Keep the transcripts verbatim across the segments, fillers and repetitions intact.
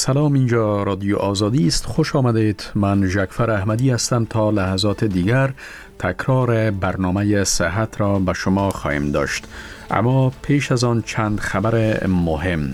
سلام، اینجا رادیو آزادی است. خوش آمدید. من ژکفر احمدی هستم. تا لحظات دیگر تکرار برنامه صحت را به شما خواهیم داشت، اما پیش از آن چند خبر مهم.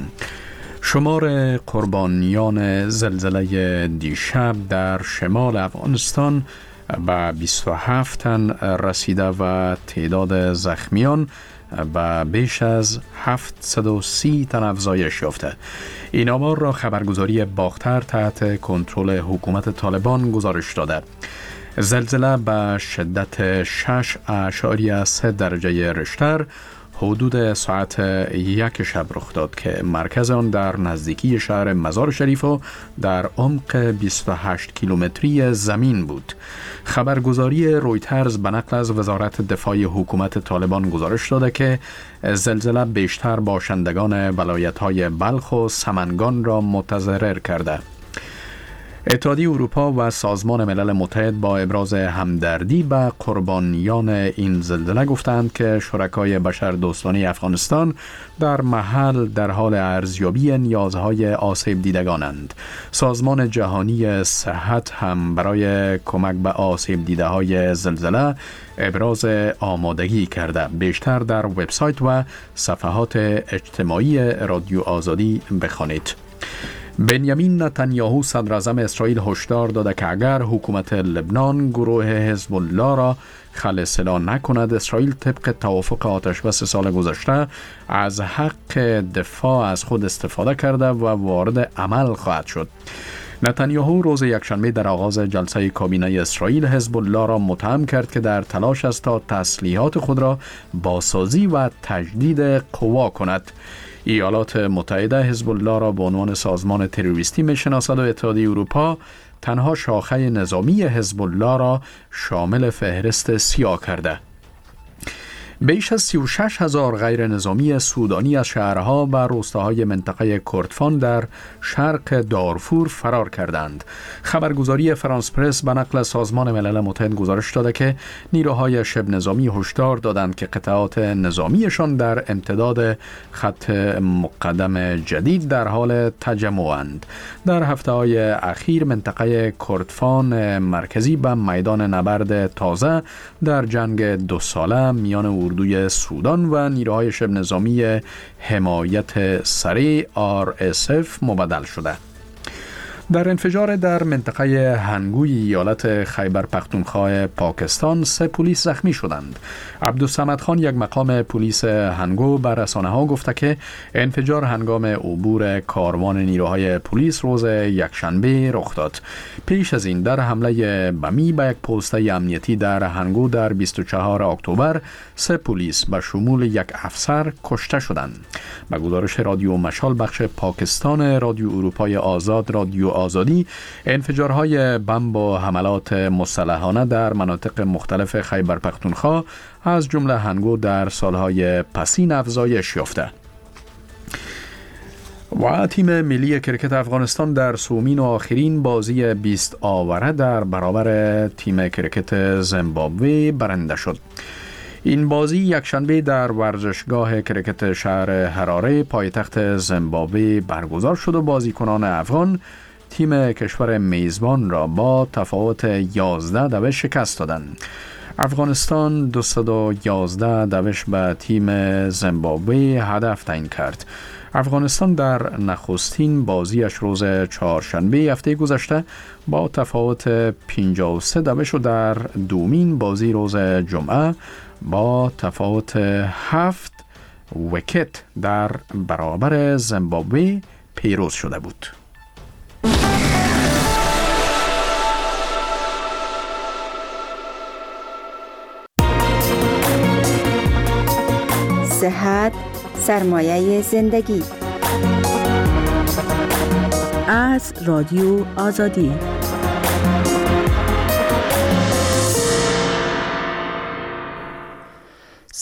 شمار قربانیان زلزله دیشب در شمال افغانستان به بیست و هفت تن رسیده و تعداد زخمیان به بیش از هفتصد و سی تن افزایش یافته. این آمار را خبرگزاری باختر تحت کنترل حکومت طالبان گزارش داده. زلزله به شدت شش اشاریه سه درجه ریشتر حدود ساعت یک شب رخ داد که مرکز آن در نزدیکی شهر مزار شریف و در عمق بیست و هشت کیلومتری زمین بود. خبرگزاری رویترز به نقل از وزارت دفاع حکومت طالبان گزارش داده که زلزله بیشتر باشندگان ولایت‌های بلخ و سمنگان را متضرر کرده. اتحادیه اروپا و سازمان ملل متحد با ابراز همدردی به قربانیان این زلزله گفتند که شرکای بشردوستانه افغانستان در محل در حال ارزیابی نیازهای آسیب دیدگانند. سازمان جهانی صحت هم برای کمک به آسیب دیده های زلزله ابراز آمادگی کرده. بیشتر در وبسایت و صفحات اجتماعی رادیو آزادی بخوانید. بنیامین نتانیاهو صدر اعظم اسرائیل هشدار داده که اگر حکومت لبنان گروه حزب الله را خلع نکند، اسرائیل طبق توافق آتشبس سال گذشته از حق دفاع از خود استفاده کرده و وارد عمل خواهد شد. نتانیاهو روز یکشنبه در آغاز جلسه کابینه اسرائیل حزب الله را متهم کرد که در تلاش است تا تسلیحات خود را بازسازی و تجدید قوا کند. ایالات متحده حزب الله را به عنوان سازمان تروریستی میشناسد و اتحادیه اروپا تنها شاخه نظامی حزب الله را شامل فهرست سیاه کرده. بیش از سی و شش هزار غیر نظامی سودانی از شهرها و روستاهای منطقه کردفان در شرق دارفور فرار کردند. خبرگزاری فرانس پرس به نقل سازمان ملل متحد گزارش داده که نیروهای شبه نظامی هشدار دادند که قطعات نظامیشان در امتداد خط مقدم جدید در حال تجمعند. در هفته‌های اخیر منطقه کردفان مرکزی به میدان نبرد تازه در جنگ دو ساله میان اردوی سودان و نیروهای شبه نظامی حمایت سریع آر اس اف مبدل شده. در انفجار در منطقه هنگوی ایالت خیبر پختونخوا پاکستان سه پلیس زخمی شدند. عبدالصمد خان، یک مقام پلیس هنگو، بر رسانه‌ها گفته که انفجار هنگام عبور کاروان نیروهای پلیس روز یکشنبه رخ داد. پیش از این در حمله بمی به یک پست امنیتی در هنگو در بیست و چهارم اکتبر سه پلیس به شمول یک افسر کشته شدند. به گزارش رادیو مشال بخش پاکستان رادیو اروپای آزاد رادیو آزادی، انفجارهای بمب و حملات مسلحانه در مناطق مختلف خیبر پختونخوا از جمله هنگو در سالهای پسین افزایش یافته. و تیم ملی کرکت افغانستان در سومین و آخرین بازی بیست آوره در برابر تیم کرکت زیمبابوه برنده شد. این بازی یکشنبه در ورزشگاه کرکت شهر حراره پایتخت زیمبابوه برگزار شد و بازیکنان افغان تیم کشور میزبان را با تفاوت یازده دوش شکست دادند. افغانستان دویست و یازده دوش به تیم زیمبابوه هدف تعیین کرد. افغانستان در نخستین بازیش روز چهارشنبه هفته گذشته با تفاوت پنجاه و سه دوش و در دومین بازی روز جمعه با تفاوت هفت ویکت در برابر زیمبابوه پیروز شده بود. صحت سرمایه زندگی. از رادیو آزادی.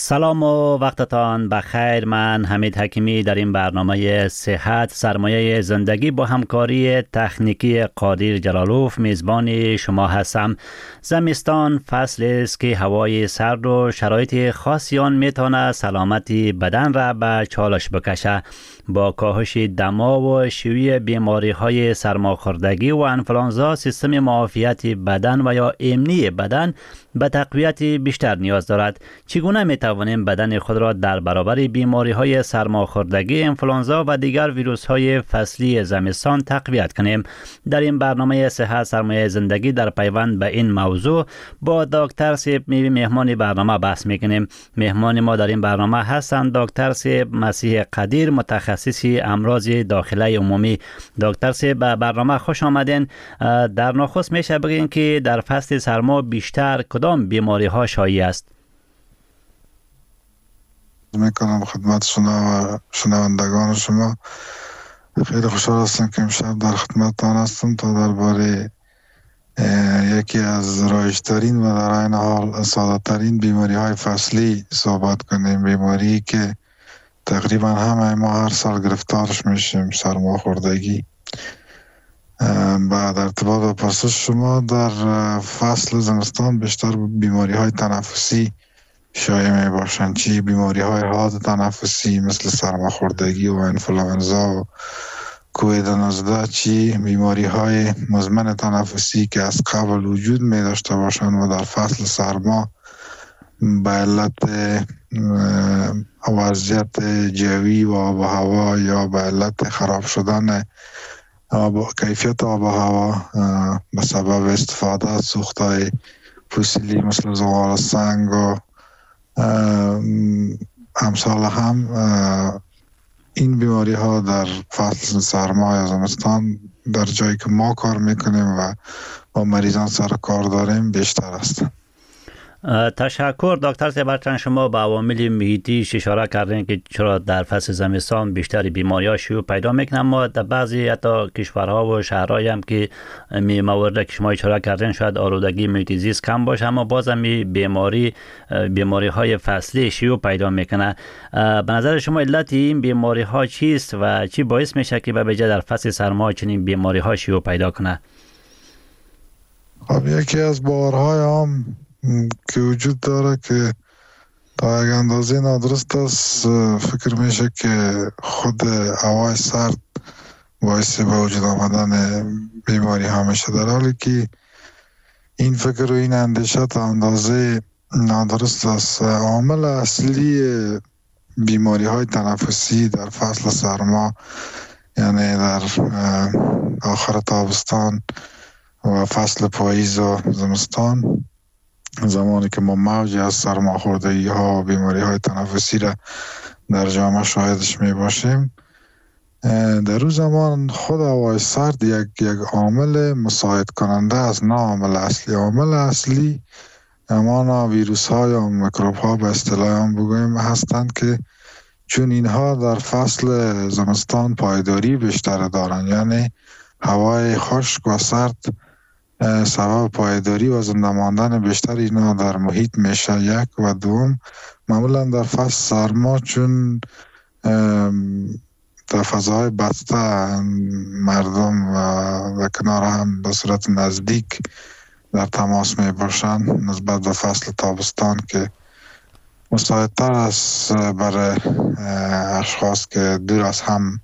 سلام و وقتتان بخیر. من حمید حکیمی در این برنامه صحت سرمایه زندگی با همکاری تکنیکی قادر جلالوف میزبان شما هستم. زمستان فصل است که هوای سرد و شرایط خاصی آن میتونه سلامتی بدن را به چالش بکشه. با کاهش دما و شیوع بیماری های سرماخوردگی و انفلانزا سیستم معافیت بدن و یا ایمنی بدن به تقویت بیشتر نیاز دارد. چگونه می توانیم بدن خود را در برابر بیماری های سرماخوردگی، انفلانزا و دیگر ویروس های فصلی زمستان تقویت کنیم؟ در این برنامه صحت سرمایه زندگی در پیوند به این موضوع با دکتر سیب میوی مهمان برنامه بحث میکنیم. مهمان ما در این برنامه هستند دکتر سیب مسیح قدیر، متخصصی امراض داخله عمومی. دکتر سیب به برنامه خوش آمدین. در نخست میشه بگین که در فصل سرما بیشتر کدام بیماری ها شایع است؟ میکنم خدمت شما و شنوندگان شما. خیلی خوشحال هستم که امشب در خدمتتان هستم تا درباره یکی از رایج‌ترین و در عین حال ساده‌ترین بیماری های فصلی صحبت کنیم. بیماری که تقریبا همه ما هر سال گرفتارش میشیم، سرماخوردگی. بعد ارتباط با پرسش شما، در فصل زمستان بیشتر بیماری های تنفسی شایع می باشند. چی بیماری های حاد تنفسی مثل سرماخوردگی و انفلوئنزا و کووید نوزده، چی بیماری های مزمن تنفسی که از قبل وجود می داشته باشند و در فصل سرما به علت وضعیت جوی و آب و هوا یا به علت خراب شدن آب، کیفیت آب و هوا به سبب استفاده از سوختهای فسیلی مثل زغال سنگ و امثال هم، این بیماری ها در فصل سرما یا زمستان در جایی که ما کار میکنیم و با مریضان سر کار داریم بیشتر هستند. تشکر دکتر سیبرچن. شما به عوامل محیطی اشاره کردین که چرا در فصل زمستان بیشتر بیماری ها شیوع پیدا میکنن. ما در بعضی حتی کشورها و شهرهای هم که می موارد که شما اشاره کردین شاید آلودگی محیط زیست کم باشه، اما باز هم بیماری بیماری های فصلی شیوع پیدا میکنه. به نظر شما علت این بیماری ها چیست و چی باعث میشه که به ویژه در فصل سرما چنین بیماری ها شیوع پیدا کنه؟ خب یکی از بارهای عام که وجود داره که تا یک اندازه نادرست است، فکر میشه که خود هوای سرد باعث به وجود آمدن بیماری ها میشه، در حالی که این فکر و این اندیشه تا اندازه نادرست است. عامل اصلی بیماری های تنفسی در فصل سرما، یعنی در آخر تابستان و فصل پاییز و زمستان، زمانی که ما موجی از سرماخوردگی ها و بیماری های تنفسی را در جامعه شاهدش می باشیم، در اون زمان خود هوای سرد یک یک عامل مساعد کننده است، نه عامل اصلی. عامل اصلی همانا ویروس ها یا میکروب ها به اصطلاح هم بگویم هستند که چون اینها در فصل زمستان پایداری بیشتر دارند، یعنی هوای خشک و سرد سبب پایداری و زنده ماندن بیشتر اینا در محیط میشه، یک. و دوم، معمولا در فصل سرما چون در فضاهای بسته مردم و, و کنار هم به صورت نزدیک در تماس می باشن نسبت به فصل تابستان که مساعدتر است برای اشخاص که دور از هم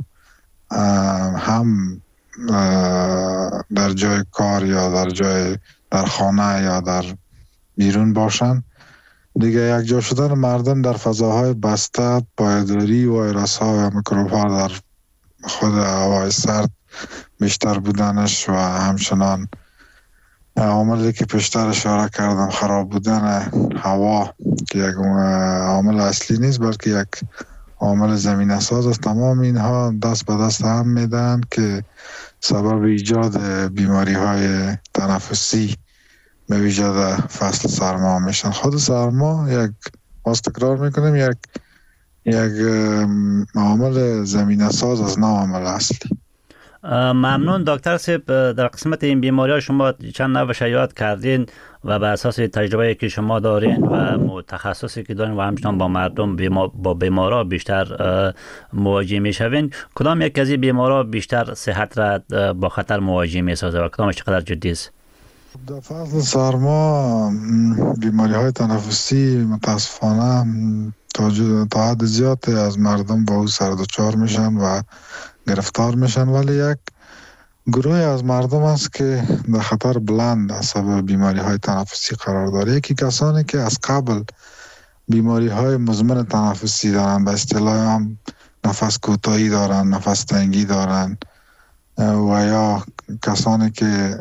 هم در جای کار یا در جای در خانه یا در بیرون باشن. دیگه یک جا شدن مردم در فضاهای بسته، پایداری و ویروس ها و میکروب ها در خود هوای سرد بیشتر بودنش و همچنان عاملی که پیشتر اشاره کردم، خراب بودن هوا که یک عامل اصلی نیست بلکه یک عامل زمینه ساز است. تمام اینها دست به دست هم میدن که سبب ایجاد بیماری های تنفسی به ویژه در فصل سرما میشن. خود سرما یک باز تکرار میکنیم یک یک عامل زمینه ساز از نه عامل اصلی. ممنون دکتر صاحب. در قسمت این بیماری ها شما چند نوع شایعات کردین و به اساس تجربه که شما دارین و تخصصی که دارین و همچنان با مردم بیما با بیمارا بیشتر مواجه میشوین، کدام یک از این بیمارا بیشتر صحت را با خطر مواجه میسازه و کدامش چقدر جدی است؟ در فصل سرما بیماری های تنفسی متاسفانه تا حد زیاد از مردم با او سر دچار میشن و گرفتار میشن، ولی یک گروه از مردم است که در خطر بلند از سبب بیماری های تنفسی قرار داره. یکی کسانی که از قبل بیماری های مزمن تنفسی دارن، به اصطلاح هم نفس کوتاهی دارن، نفس تنگی دارن، و یا کسانی که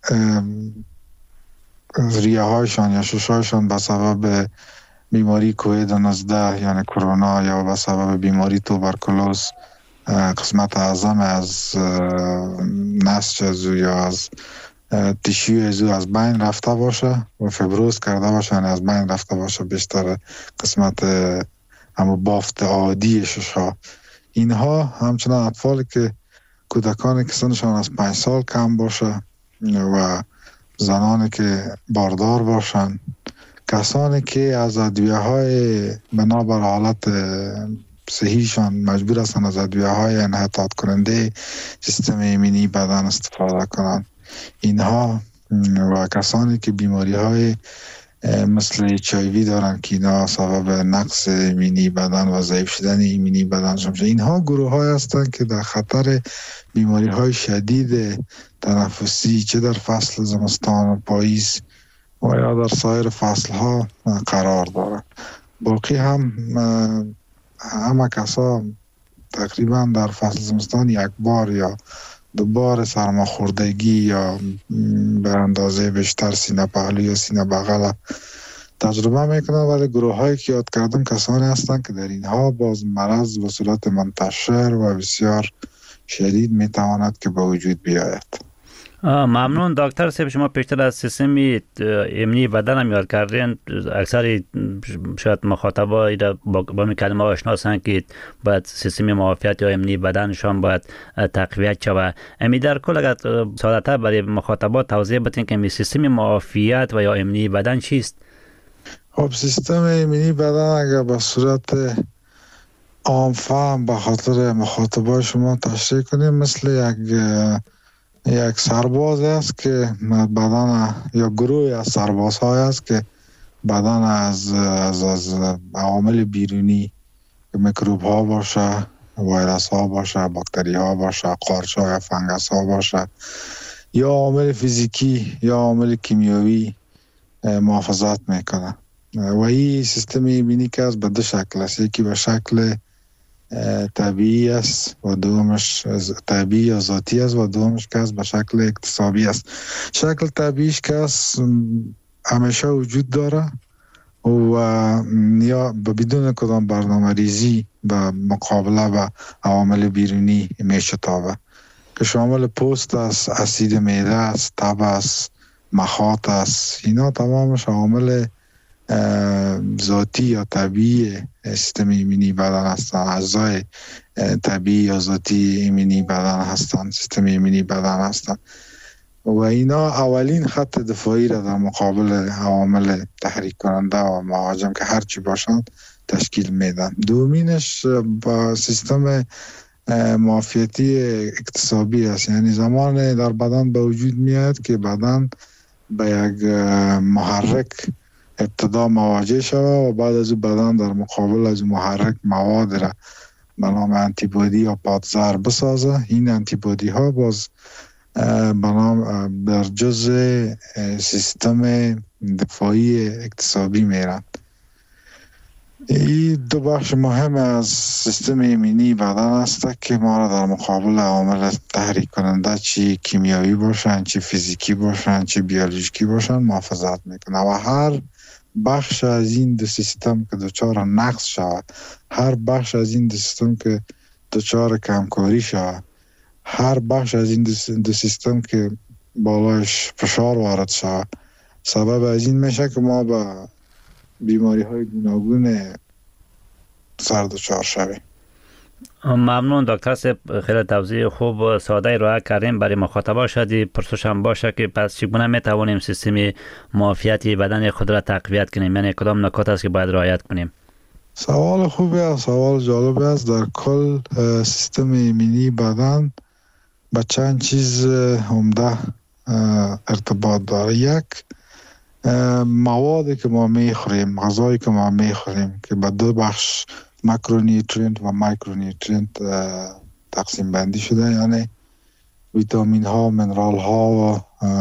ریه هایشان یا ششایشان به سبب بیماری کووید نوزده یعنی کرونا یا به سبب بیماری توبرکلوز قسمت اعظم از نسج ازو یا از تیشوی ازو از بین رفته باشه و فبروز کرده باشه، یعنی از بین رفته باشه بیشتر قسمت همو بافت عادی ششا. اینها همچنان اطفالی که کودکانی که سنشان از پنج سال کم باشه و زنانی که باردار باشن، کسانی که از ادویه های بنابر حالت صحیحشان مجبور هستند از ادویه های انحطاط کننده سیستم ایمنی بدن استفاده کنند، اینها و کسانی که بیماری های مثل اچ آی وی دارن که اینا سبب نقص ایمنی بدن و ضعیف شدن ایمنی بدن شده، اینها گروه های هستند که در خطر بیماری های شدید تنفسی چه در فصل زمستان و پاییز و یا در سایر فصل ها قرار دارند. باقی هم همه کسا تقریبا در فصل زمستان یک بار یا دو بار سرماخوردگی یا به اندازه بیشتر سینه پهلو یا سینه بغل تجربه میکنن، ولی گروه هایی که یاد کردم کسانی هستند که در اینها باز مرض به صورت منتشر و بسیار شدید میتواند که به وجود بیاید. ممنون دکتر صاحب. شما پیشتر از سیستم ایمنی بدن هم یاد کردین. اکثر شاید مخاطبا با, با می کلمه آشناسن که باید سیستم معافیت یا ایمنی بدنشان باید تقویت شود. امی در کل اگر ساده‌تر برای مخاطبا توضیح بدین که سیستم معافیت و یا ایمنی بدن چیست؟ خب سیستم ایمنی بدن اگر به صورت عام فهم به خاطر مخاطبای شما تشریح کنیم، مثل یک یک سرباز است که بدن یا گروه از سربازهای است که بدن از از از عوامل بیرونی میکروب ها باشه، ویروس ها باشه، باکتری ها باشه، قارچ ها یا فنگس ها باشه، یا عوامل فیزیکی یا عوامل کیمیایی محافظت میکنه. و این سیستم ایمنی که از به دو شکل است، یکی به شکل طبیعی است و دومش طبیعی یا ذاتی است و دومش که است به شکل اکتسابی است. شکل طبیعیش که است همیشه وجود داره و یا بدون کدام برنامه ریزی به مقابله با عوامل بیرونی میشتابه که شامل پوست است، اسید معده است، تب است، مخاط است. اینا تمامش عوامل ذاتی یا طبیعی سیستم ایمنی بدن هستند، اجزای طبیعی یا ذاتی ایمنی بدن هستند، سیستم ایمنی بدن هستند و اینا اولین خط دفاعی را در مقابل عوامل تحریک کننده و مهاجم که هرچی باشند تشکیل میدن. دومینش با سیستم معافیتی اکتسابی است، یعنی زمان در بدن به وجود میاد که بدن به یک محرک ابتدا مواجه شود و بعد از بدن در مقابل از محرک مواد را به نام انتیبادی یا پادزر بسازه. این انتیبادی ها باز به نام در جزء سیستم دفاعی اکتسابی میرند. این دو بخش مهم از سیستم ایمنی بدن است که ما را در مقابل عوامل تحریک کننده چی کیمیایی باشن، چی فیزیکی باشن، چی بیولوژیکی باشن محافظت میکنه و هر بخش از این دو سیستم که دچار نقص شود، هر بخش از این دو سیستم که دچار کمکاری شود، هر بخش از این دو سیستم که بالایش فشار وارد شود، سبب از این میشه که ما با بیماری های گوناگون سر دچار شویم. ممنون دکتر صاحب، خیلی توضیح خوب و ساده ارائه کردیم. برای مخاطبا شدی پرسشم باشه که پس چگونه میتوانیم سیستم معافیتی بدن خود را تقویت کنیم، یعنی کدام نکات است که باید رعایت کنیم؟ سوال خوبی است، سوال جالبی است. در کل سیستم ایمنی بدن با چند چیز عمده ارتباط داره. یک، موادی که ما میخوریم، غذایی که ما میخوریم که به دو بخش ماکرونیوترینت و مایکرونیوترینت تقسیم بندی شده، یعنی ویتامین ها، منرال ها و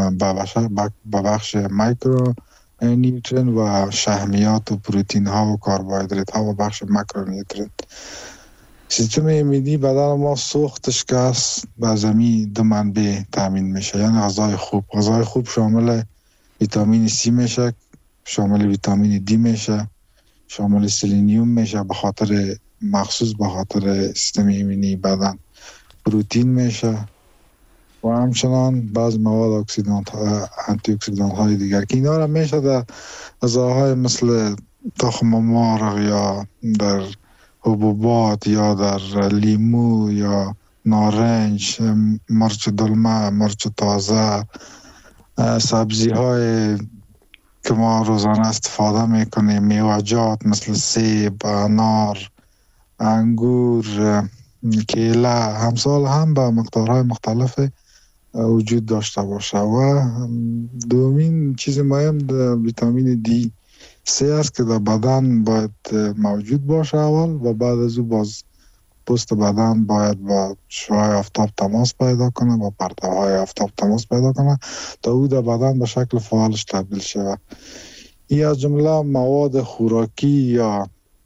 به بخش مایکرو نیوترین و شحمیات و پروتین ها و کربوهیدرات ها و بخش ماکرونیوترینت. سیستم ایمنی بدن ما سوختش که است به زمین دو منبع تامین میشه، یعنی غذای خوب. غذای خوب شامل ویتامین سی میشه، شامل ویتامین دی میشه، شامل سلینیوم میشه به خاطر مخصوص به خاطر سیستم ایمنی بدن. پروتین میشه و همچنان بعض مواد اکسیدانت آنتی اکسیدانت های دیگر که اینا را میشه در غذاهای مثل تخم مرغ یا در حبوبات یا در لیمو یا نارنج، مرچ دلمه، مرچ تازه، سبزی های که ما روزانه استفاده میکنیم، میوه‌جات مثل سیب، انار، انگور، کیله، همسال هم به مقدارهای مختلف وجود داشته باشه. و دومین چیز مهم ویتامین دی سه است که در بدن باید موجود باشه اول، و بعد از او باز پوست بدن باید با شعاع آفتاب تماس پیدا کنه، با پرتوهای آفتاب تماس پیدا کنه تا او در بدن به شکل فعالش تبدیل شود. این از جمله مواد خوراکی یا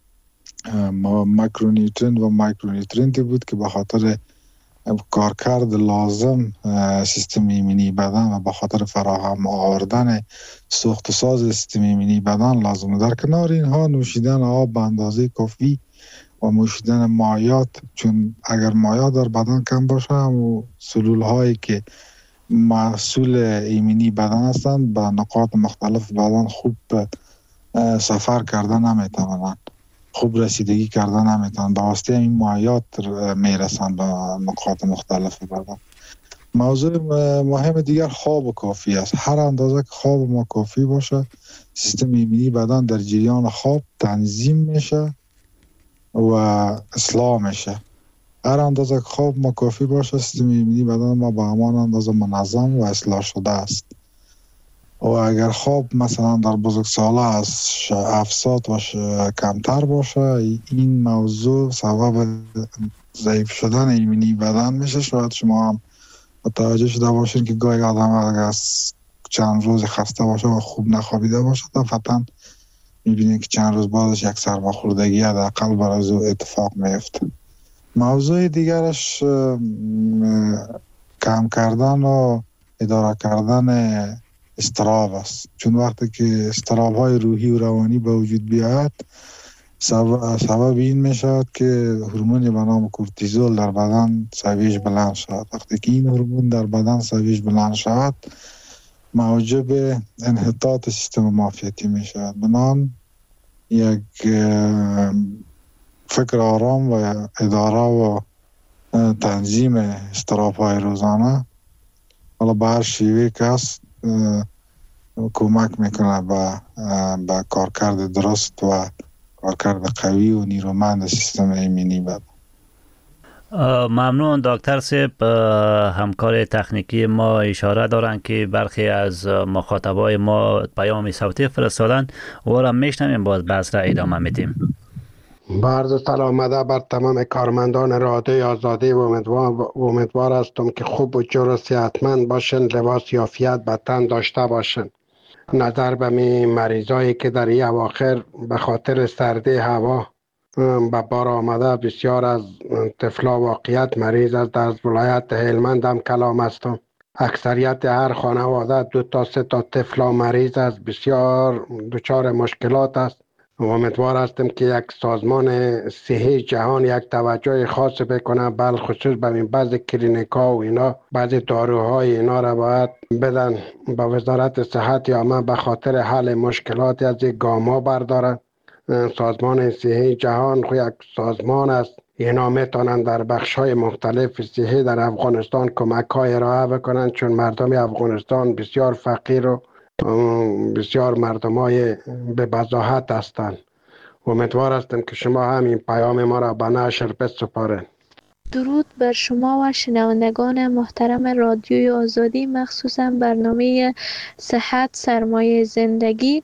ماکرونیوترینت و مایکرونیوترینت بود که به خاطر کارکرد لازم سیستم ایمنی بدن و به خاطر فراهم آوردن سوخت ساز سیستم ایمنی بدن لازم. در کنار اینها نوشیدن آب به اندازه کافی و نوشیدن مایعات، چون اگر مایعات در بدن کم باشه و سلول هایی که مسئول ایمنی بدن هستند به نقاط مختلف بدن خوب سفر کردن نمیتونن، خوب رسیدگی کردن نمیتونن، به واسطه این مایعات میرسن به نقاط مختلف بدن. موضوع مهم دیگر خواب کافی است. هر اندازه که خواب ما کافی باشه سیستم ایمنی بدن در جریان خواب تنظیم میشه و اصلاح میشه. هر اندازه که خواب ما کافی باشه سیستم ایمنی بدن ما به همان اندازه منظم و اصلاح شده است. و اگر خواب مثلا در بزرگسالی از افساد و کمتر باشه، این موضوع سبب ضعیف شدن ایمنی بدن میشه. شاید شما هم متوجه شده باشین که گاهی آدم اگر از چند روز خسته باشه و خوب نخوابیده باشه تا فتن میبینید که چند روز بعدش یک سرماخوردگی حداقل برای او اتفاق میفته. موضوع دیگرش کم کردن و اداره کردن استراب است، چون وقتی که استراب های روحی و روانی به وجود بیاید سبب, سبب این می شود که هورمونی به نام کورتیزول در بدن سویش بلند شود. وقتی که این هورمون در بدن سویش بلند شود موجب انحطاط سیستم معافیتی می شود. بنان یک فکر آرام و اداره و تنظیم استراب های روزانه حالا به هر شیوه که است کمک میکنه به با کارکرد درست و کارکرد قوی و نیرومند سیستم ایمنی بدن. ممنون دکتر صاحب. همکار تکنیکی ما اشاره دارن که برخی از مخاطبای ما پیام صوتی فرستادن و را میشنویم، باز بحث را ادامه میدیم. عرض سلام بر تمام کارمندان رادیوی آزادی و امیدوار, امیدوار هستم که خوب و جور و صحتمند باشن، لباس یافیت به تن داشته باشن. نظر به می مریضایی که در این اواخر به خاطر سردی هوا به بار آمده، بسیار از طفلا واقعیت مریض از در ولایت هلمند هم کلام هستم. اکثریت هر خانواده دو تا سه تا طفلا مریض است، بسیار دچار مشکلات است. و امیدوار هستم که یک سازمان صحی جهان یک توجه خاص بکنه، بل خصوص به این بعض کلینیکا و اینا بعضی داروهای اینا را باید بدن به وزارت صحت یا ما به خاطر حل مشکلات از گاما بردارن سازمان صحی جهان خو یک سازمان است. اینا میتونن در بخش های مختلف صحی در افغانستان کمک های ارائه بکنن، چون مردم افغانستان بسیار فقیر و بسیار مردم های به بضاحت هستند. امیدوار هستم که شما همین پیام ما را به نشر بسپارین. درود بر شما و شنوندگان محترم رادیوی آزادی، مخصوصا برنامه صحت سرمایه زندگی.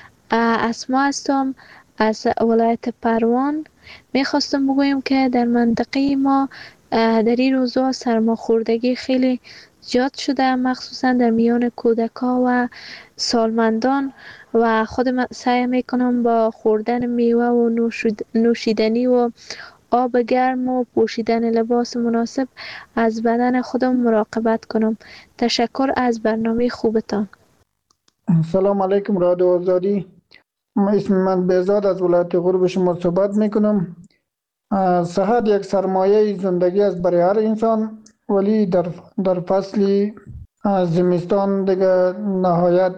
اسما هستم از ولایت پروان. میخواستم بگویم که در منطقه ما در این روزها سرماخوردگی خیلی زیاد شده، مخصوصا در میان کودکا و سالمندان، و خودم سعی میکنم با خوردن میوه و نوشیدنی و آب گرم و پوشیدن لباس مناسب از بدن خودم مراقبت کنم. تشکر از برنامه خوبتان. سلام علیکم رادیو آزادی. اسم من بهزاد از ولایت غرب شما صحبت میکنم. صحت یک سرمایه زندگی است برای هر انسان، ولی در در فصل زمستان دیگه نهایت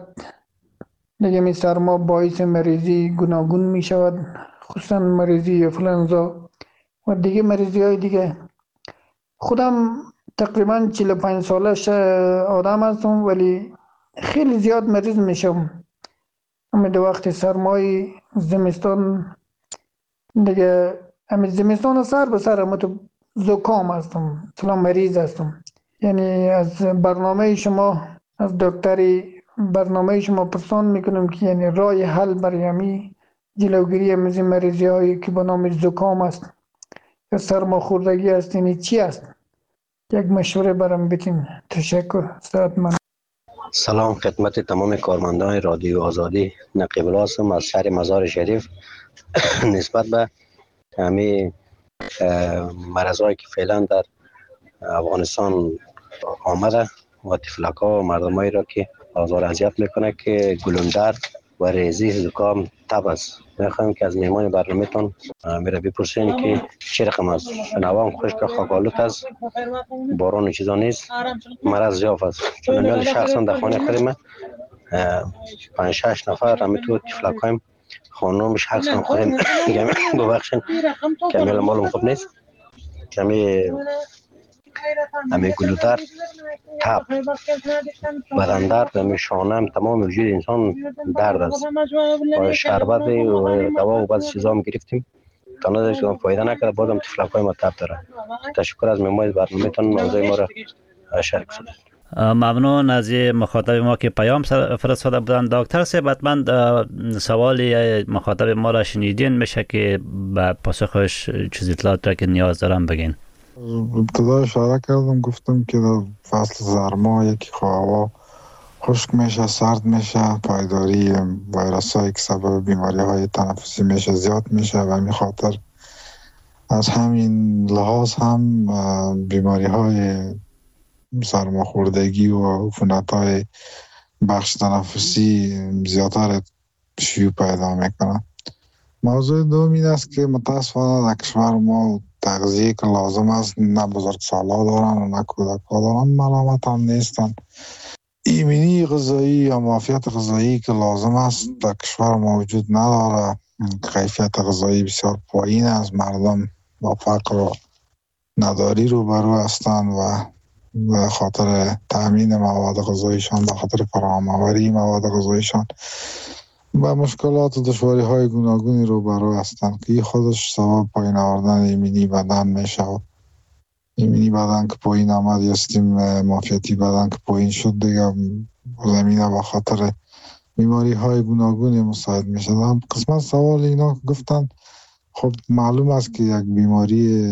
دیگه می سرما باعث مریضی گوناگون می شود، خصوصا مریضی انفلوئنزا و دیگه مریضی های دیگه. خودم تقریبا چهل و پنج ساله آدم هستم، ولی خیلی زیاد مریض میشم. همین دو وقت سرمای زمستان دیگه، همین زمستان سر به سر هم تو زکام هستم، مثلا مریض هستم. یعنی از برنامه شما، از دکتری برنامه شما پرسان میکنم که یعنی راه حل برای همی جلوگیری از مریضی هایی که به نام زکام است یا سرماخوردگی است، یعنی چی است؟ یک مشوره برام بدین. تشکر. صحت من. سلام خدمت تمام کارمندان رادیو آزادی. نقیب الله هستم از شهر مزار شریف. نسبت به همه مرضایی که فعلا در افغانستان آمده و تفلکا و مردمایی را که آزار اذیت میکنه که گلوندر و ریزی، زکام، تب است. میخوایم که از میهمان برنامه‌تان میره بپرسین که چه رقم است. نوام خشک خاکالود است، باران و چیزا نیست، مرض یافت است. چون میان شخصا در خانه خودم پنج شش نفر همی تو تفلکایم، خانم شخصا خودم ببخشین که میل مالم خوب نیست، کمی همی گلودر، تب، بدن درد، همی شانم، تمام وجود انسان درد است. و شربت و دوا و بعض چیزا هم گرفتیم تا نداشتم فایده نکرده، بازم تفلکای ما تب داره. تشکر از مهمان برنامه‌تان، موضوع ما را شریک شدید. ممنون از مخاطب ما که پیام فرستاده بودن. دکتر صاحب حتما سوال مخاطب ما را شنیدین، میشه که به پاسخش چیز اطلاعات را که نیاز دارم بگین. ابتدا اشاره کردم، گفتم که در فصل سرما یکی هوا خشک میشه، سرد میشه، پایداری ویروس هایی که سبب بیماری های تنفسی میشه زیاد میشه و همین خاطر از همین لحاظ هم بیماری های سرماخوردگی و عفونت های بخش تنفسی زیادتر شیوع پیدا میکنن. موضوع دوم این است که متاسفانه در کشور ما تغذیه که لازم است نه بزرگسالا دارن و نه کودک‌ها دارن، ملامت هم نیستن. ایمنی غذایی یا معافیت غذایی که لازم است در کشور ما وجود نداره. کیفیت غذایی بسیار پایین است، مردم با فقر و نداری روبرو هستند و به خاطر تامین مواد غذاییشان، به خاطر فراهم آوری مواد غذاییشان و مشکلات و دشواری های گوناگونی روبرو هستند که خودش سبب پایین آوردن ایمنی بدن میشه. ایمنی بدن که پایین آمد یا سیستم معافیتی بدن که پایین شد، دیگه زمینه به خاطر بیماری های گوناگونی مساعد میشه. قسمت سوال اینا گفتن، خب معلوم است که یک بیماری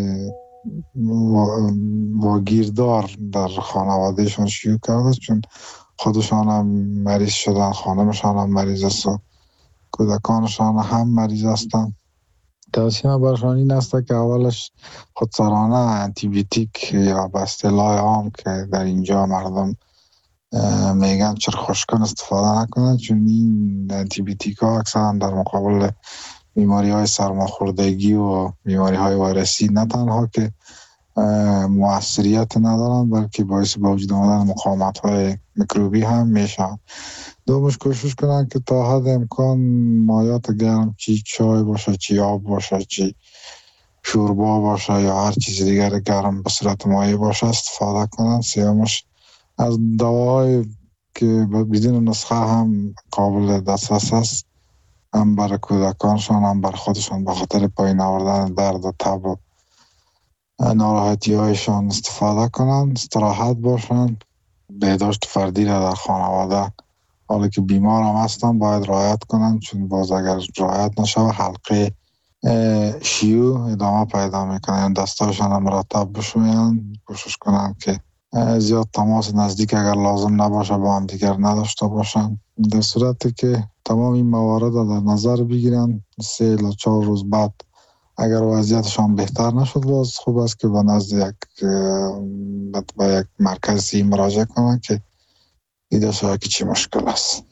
واگیردار در خانوادهشان شیوع کرده، چون خودشان هم مریض شدن، خانمشان هم مریض است و کودکانشان هم مریض هستند. توصیه برشان این است که اولش خودسرانه آنتی بیوتیک یا به اصطلاح عام که در اینجا مردم میگن چرا خشکان استفاده نکنند، چون این آنتی بیوتیک ها اکثرا در مقابل بیماری های سرماخوردگی و بیماری های ویروسی نه تنها که موثریت ندارن، بلکه باعث با وجود آمدن مقاومت های میکروبی هم میشن. دومش کوشش کنن که تا حد امکان مایات گرم، چی چای باشه، چی آب باشه، چی شوربا باشه یا هر چیز دیگر گرم به صورت مایع باشه استفاده کنن. سومش از دواهای که بدون نسخه هم قابل دسترس است، هم برای کودکانشان هم برای خودشان، به خاطر پایین آوردن درد و تب و ناراحتی هایشان استفاده کنن. استراحت باشن. بهداشت فردی را در خانواده حالا که بیمار هم هستن باید رعایت کنن، چون باز اگر رعایت نشه حلقه شیوع ادامه پیدا میکنن. دستاشان هم مرتب بشوین. کوشش کنن که زیاد تماس نزدیک اگر لازم نباشه با هم دیگر نداشته باشن. در صورتی که تمام این موارد را در نظر بگیرن، سه یا چهار روز بعد اگر وضعیتشان بهتر نشد باز خوب است که به نزد یک با یک مرکزی مراجعه کنن که دیده شده که چی مشکل است.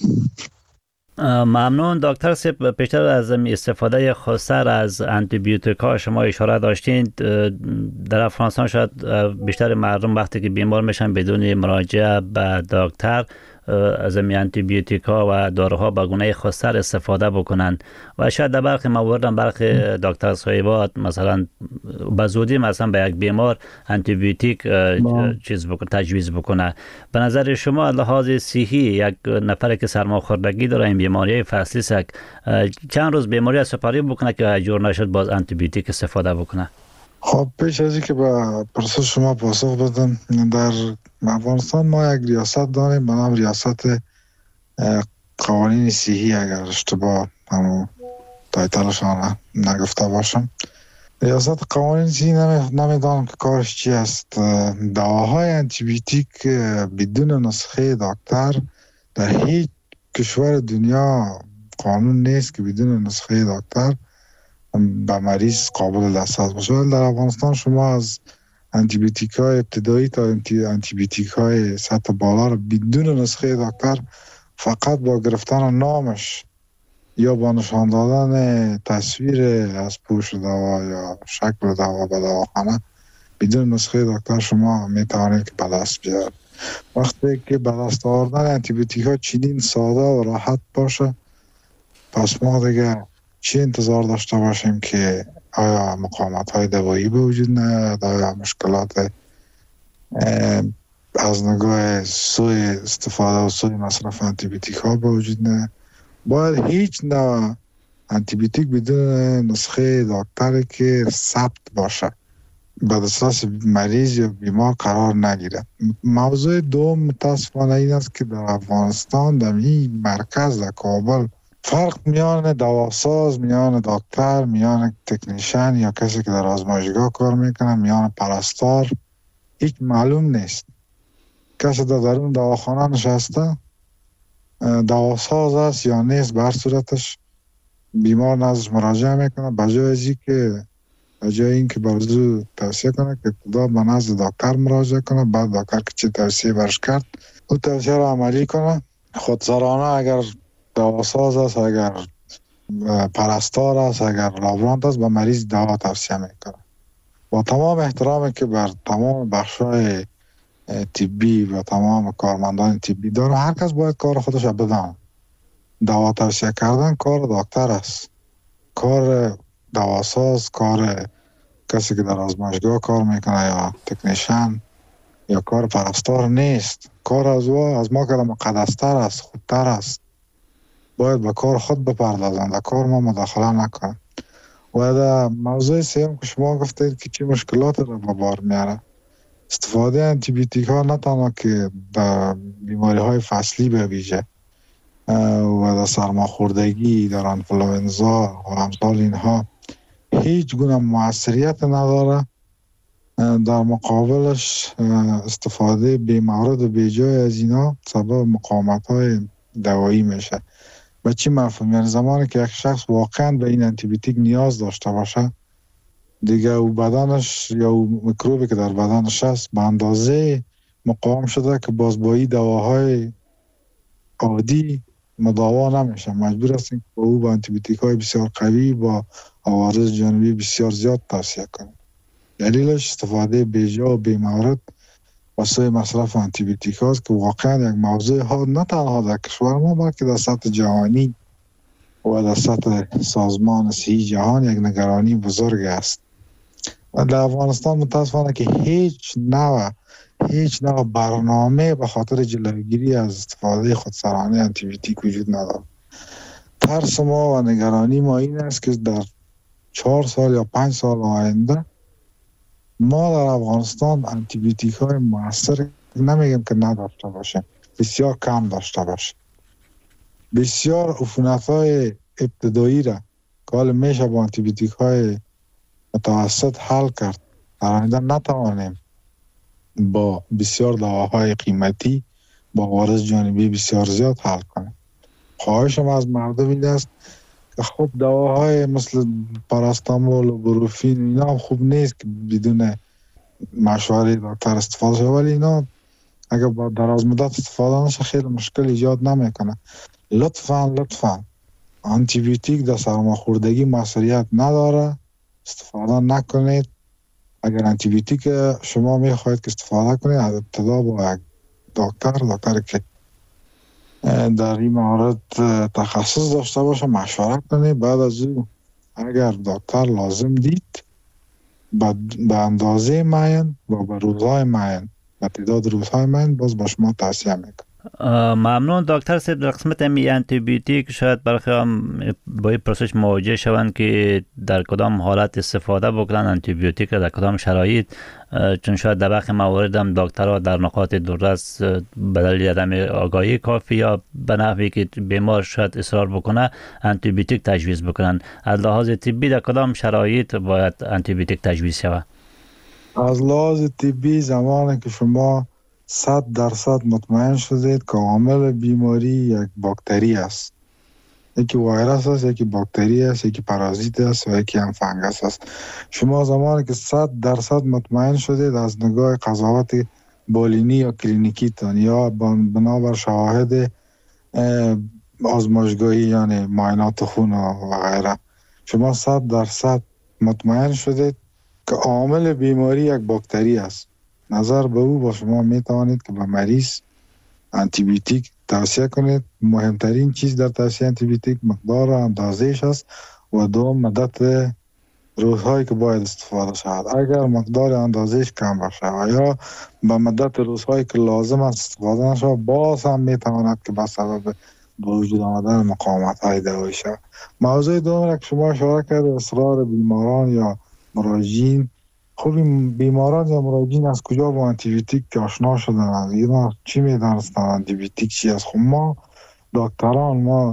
ممنون دکتر صاحب. پیشتر از استفاده خاصتر از آنتی بیوتیک ها شما اشاره داشتین. در افغانستان شاید بیشتر مردم وقتی که بیمار میشن بدون مراجعه به دکتر از آنتی بیوتیک ها و داروها به گونه خاصتر استفاده بکنن و شاید در برخی موارد هم برخی دکتر صاحبات مثلا به زودی مثلا به یک بیمار آنتی بیوتیک چیز بکنه، تجویز بکنه. به نظر شما لحاظ صحی یک نفر که سرماخوردگی داره، این بیماری فصلی است، چند روز بیماری سپاری بکنه که جور نشد باز آنتی بیوتیک استفاده بکنه؟ خب پیش از اینکه به پرسش شما پاسخ بدم، در افغانستان ما یک ریاست داریم به نام ریاست قوانین صحی، اگر اشتباه همون تایتلشان نگفته باشم. ریاست قوانین صحی نمیدانم که کارش چی است. دواهای آنتی بیوتیک بدون نسخه دکتر در هیچ کشور دنیا قانون نیست که بدون نسخه دکتر به مریض قابل دسترس باشه. در افغانستان شما از آنتی بیوتیک های ابتدایی تا آنتی بیوتیک های سطح بالا را بدون نسخه دکتر فقط با گرفتن نامش یا با نشان دادن تصویر از پوش دوا یا شکل دوا به دواخانه بدون نسخه دکتر شما می توانید که به دست بیارید. وقتی که به دست آوردن آنتی بیوتیک ها چنین ساده و راحت باشه، پس ما دیگه چی انتظار داشته باشیم که آیا مقاومت های دوایی به وجود نیاد، آیا مشکلات از نگاه سوی استفاده و سوی مصرف آنتی بیوتیک ها به وجود نیاد. باید هیچ نوع آنتی بیوتیک بدون نسخه دکتر که ثبت باشه به دسترس مریض یا بیمار قرار نگیره. موضوع دوم متاسفانه این است که در افغانستان در این مرکز در کابل فرق میان دواساز، میان دکتر، میان تکنیشن یا کسی که در آزمایشگاه کار میکنه، میان پرستار هیچ معلوم نیست. کسی در درون دواخانه نشسته دواساز است یا نیست، به هر صورتش بیمار نزدش مراجعه میکنه. بجای ازی که بجای این که برزو توصیه کنه که ابتدا به نزد دکتر مراجعه کنه، بعد دکتر که چه توصیه برش کرد او توصیه را عملی کنه. خودسرانه اگر دواساز است، اگر پرستار است، اگر لابرانت است، به مریض دوا توصیه میکنه. با تمام احترامی که بر تمام بخشای طبی و تمام کارمندان طبی داره، هر کس باید کار خودش را بدانه. دوا توصیه کردن کار دکتر است، کار دواساز، کار کسی که در آزمایشگاه کار میکنه یا تکنیشن یا کار پرستار نیست. کار از او از ما که مقدستر است، خودتر است. باید به کار خود بپردازند، در کار ما مداخله نکنند. و در موضوع سوم که شما گفتید که چه مشکلات را به بار میاره، استفاده آنتی بیوتیک ها نه تنها که در بیماری های فصلی به ویژه و در سرماخوردگی، در انفلوئنزا و امثال اینها هیچ گونه موثریت نداره، در مقابلش استفاده بی مورد و بی جای از اینا سبب مقاومت های دوایی میشه. به چی مفهوم؟ یعنی زمانی که یک شخص واقعا به این آنتی بیوتیک نیاز داشته باشه، دیگه او بدنش یا او میکروبی که در بدنش هست به اندازه مقاوم شده که باز با این دواهای عادی مداوا نمیشه. مجبور هستیم که با او با آنتی بیوتیک های بسیار قوی با عوارض جانبی بسیار زیاد توصیه کنیم. دلیلش استفاده بیجا و بیمورد واسه مصرف آنتی بیوتیک هاست که واقعا یک موضوع ها نه تنها در کشور ما بلکه در سطح جهانی و در سطح سازمان صحی جهان یک نگرانی بزرگ است. و در افغانستان متاسفانه که هیچ نوع هیچ نوع برنامه به خاطر جلوگیری از استفاده خودسرانه آنتی بیوتیک وجود ندارد. ترس ما و نگرانی ما این است که در چهار سال یا پنج سال آینده ما در افغانستان آنتی بیوتیک های مؤثر نمیگم که نداشته باشه، بسیار کم داشته باشه. بسیار عفونت های ابتدایی را که حال میشه با آنتی بیوتیک های متوسط حل کرد، در آینده نتوانیم با بسیار دواهای قیمتی با عوارض جانبی بسیار زیاد حل کنیم. خواهشم از مردم این است که خب دواهای مثل پاراستامول و بروفین اینا هم خوب نیست که بدون مشوره دکتر استفاده شه، ولی اینا اگر با دراز مدت استفاده نشه خیلی مشکل ایجاد نمیکنه. لطفاً لطفاً آنتی بیوتیک در سرماخوردگی موثریت نداره، استفاده نکنید. اگر آنتی بیوتیک شما میخواهید که استفاده کنید از ابتدا با یک دکتر دکتر که در این مورد تخصص داشته باشه مشورت کنید. بعد از او اگر دکتر لازم دید به اندازه معین و به روزهای معین به تعداد روزهای معین باز با شما توصیه میکنم. ممنون دکتر صاحب. در قسمت می آنتی بیوتیک شاید برخی هم با این پرسش مواجه شوند که در کدام حالت استفاده بکنن آنتی بیوتیک در کدام شرایط، چون شاید در برخی موارد هم دکترها در نقاط دوردست به دلیل عدم آگاهی کافی یا به نحوی که بیمار شاید اصرار بکنه آنتی بیوتیک تجویز بکنن. از لحاظ طبی در کدام شرایط باید آنتی بیوتیک تجویز شود؟ از لحاظ طبی زمانی که شما صد درصد مطمئن شدید که عامل بیماری یک باکتری است، یکی ویروس است، یکی باکتری است، یکی پارازیت است و یکی هم فنگس است. شما زمانی که صد درصد مطمئن شدید از نگاه قضاوت بالینی یا کلینیکی تان یا بنابر شواهد آزمایشگاهی یعنی معاینات خون و غیره، شما صد درصد مطمئن شدید که عامل بیماری یک باکتری است، نظر به او با شما می توانید که به مریض آنتی بیوتیک توصیه کنید. مهمترین چیز در توصیه آنتی بیوتیک مقدار اندازهش است و دوم مدت روزهایی که باید استفاده شود. اگر مقدار اندازهش کم باشه و یا به مدت روزهایی که لازم است استفاده نشه باز هم می تواند که به سبب به وجود آمدن مقاومت های دوایی شود. موضوع دوم که شما اشاره کرد اصرار بیماران یا مراجعین، خب این بیماران یا مراجعین از کجا با آنتی بیوتیک آشنا شدن؟ اینا چی میدانستن آنتی بیوتیک چی است؟ خب ما دکتران ما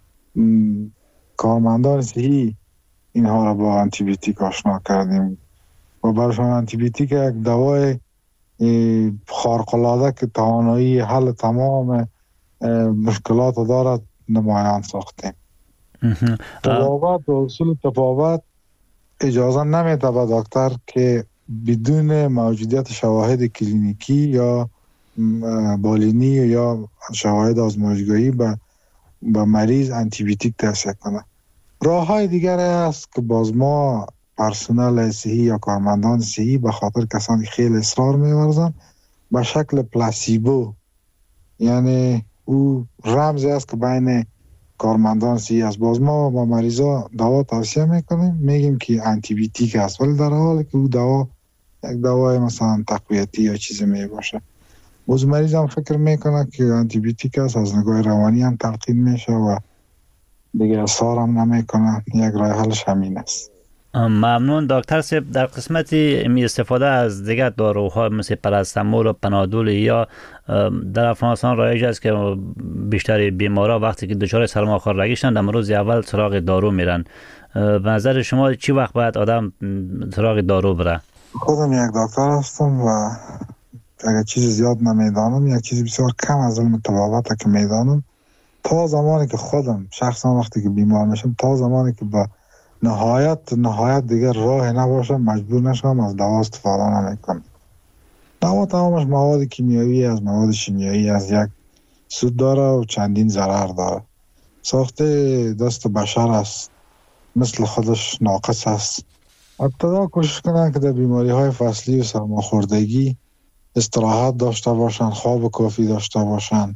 کارمندان صحی اینها را با آنتی بیوتیک آشنا کردیم و برشان آنتی بیوتیک یک دوای خارق العاده که توانایی حل تمام مشکلات دارد نمایان ساختیم. تفاوت و اصول تفاوت اجازه نمیده به دکتر که بدون موجودیت شواهد کلینیکی یا بالینی یا شواهد آزمایشگاهی به به مریض آنتی بیوتیک توصیه کنه. راه های دیگر است که باز ما پرسنل صحی یا کارمندان صحی به خاطر کسانی خیلی اصرار می‌ورزند به شکل پلاسیبو، یعنی او رمزی است که بین کارمندان صحی است. باز ما با مریضا دوا توصیه میکنیم، میگیم که آنتی بیوتیک است ولی در حالی که او دوا یک دوای مثلا تقویتی یا چیزی می باشه. باز مریض هم فکر میکنه که آنتی بیوتیک است، از نگاه روانی هم تلقین میشه و دیگه اصرار هم نمیکنه. یک راه حلش همین است. ممنون دکتر صاحب. در قسمت می استفاده از دیگر داروها مثل پاراستامول و پنادول یا در افغانستان رایج است که بیشتر بیمارا وقتی که دچار سرماخوردگی شدن در روز اول سراغ دارو میرن. به نظر شما چی وقت باید آدم سراغ دارو بره؟ خودم یک دکتر هستم و اگر چیز زیاد نمیدانم، یک چیز بسیار کم از علم طبابت که میدانم، تا زمانی که خودم شخصا وقتی که بیمار میشم، تا زمانی که با نهایت نهایت دیگر راه نباشه مجبور نشم از دوا استفاده نمیکنم. دوا تمامش مواد کیمیایی از مواد شیمیایی از یک سود داره و چندین ضرر داره. ساخته دست بشر است، مثل خودش ناقص است ابتدا کوشش کنن که در بیماری های فصلی و سرماخوردگی استراحت داشته باشن، خواب کافی داشته باشن،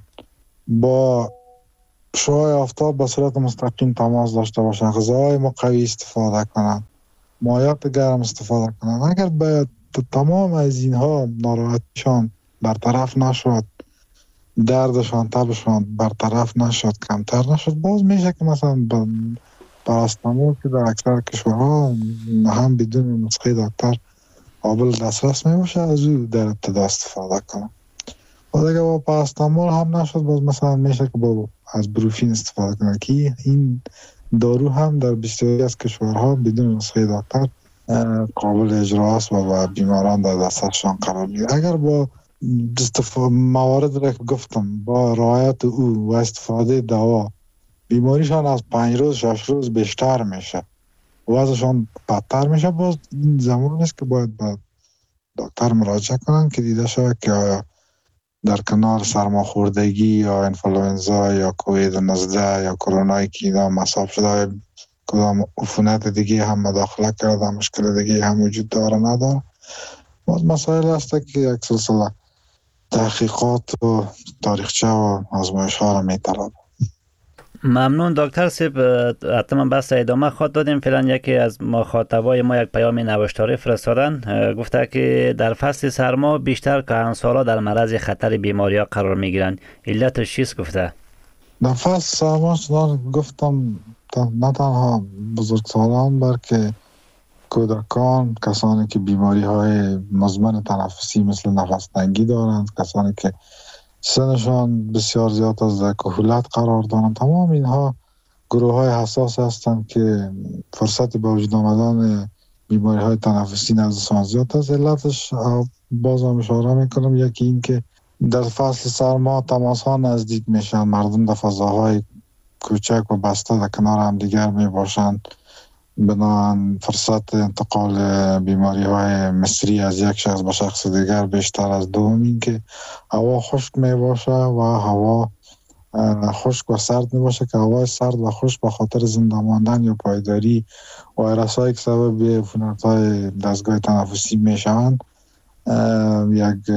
با شعاع آفتاب به صورت مستقیم تماس داشته باشن، غذاهای مقوی استفاده کنن، مایات گرم استفاده کنن. اگر باید تمام از اینها ناراحتیشان برطرف نشد، دردشان تبشان برطرف نشد، کمتر نشد، باز میشه که مثلا پاراستامول که در اکثر کشورها هم بدون نسخه دکتر قابل دسترس میشه، از او در ابتدا استفاده کنم. و دیگه با پاراستامول هم نشد، باز مثلا میشه که با از بروفین استفاده کنم که این دارو هم در بسیاری از کشورها بدون نسخه دکتر قابل اجرا است و بیماران در دسترسشان قرار میگیره. اگر با استفاده موارد را که گفتم با رعایت او و استفاده دوا بیماریشان از پنج روز شش روز بیشتر میشه، وضعشان بدتر میشه، باز این زمان است که باید با دکتر مراجعه کنن که دیده شود که آیا در کنار سرماخوردگی یا انفلوئنزا یا کووید نوزده یا کرونایی که اینا مصاب شده، کدام عفونت دیگه هم مداخله کرده، مشکل دیگه هم وجود داره نداره، باز مسائل هسته که یک سلسله تحقیقات و تاریخچه و آزمایش ها را میطلبه. ممنون دکتر صاحب. حتما بس ادامه خواهد دادیم. فعلا یکی از مخاطبای ما یک پیام نوشتاری فرستادن، گفته که در فصل سرما بیشتر کهنسالا در معرض خطر بیماری ها قرار میگیرند، علتش چیست؟ گفته در فصل سرما چنان گفتم نه تنها بزرگسالان بلکه کودکان، کسانی که بیماری های مزمن تنفسی مثل نفس تنگی دارند، کسانی که سنشان بسیار زیاد از در کهولت قرار دارند، تمام اینها گروه های حساس هستند که فرصت به وجود آمدن بیماری های تنفسی نزدشان زیاد است. علتش باز هم اشاره میکنم، یکی این که در فصل سرما تماس ها نزدیک میشن، مردم در فضاهای کوچک و بسته در کنار هم دیگر می باشند، بنابراین فرصت انتقال بیماری های مصری از یک شخص به شخص دیگر بیشتر از دوم این که هوا خشک می باشه و هوا خشک و سرد می باشه که هوا سرد و خشک به خاطر زنده ماندن یا پایداری ویروس هایی که سبب عفونت های دستگاه تنفسی می شوند یک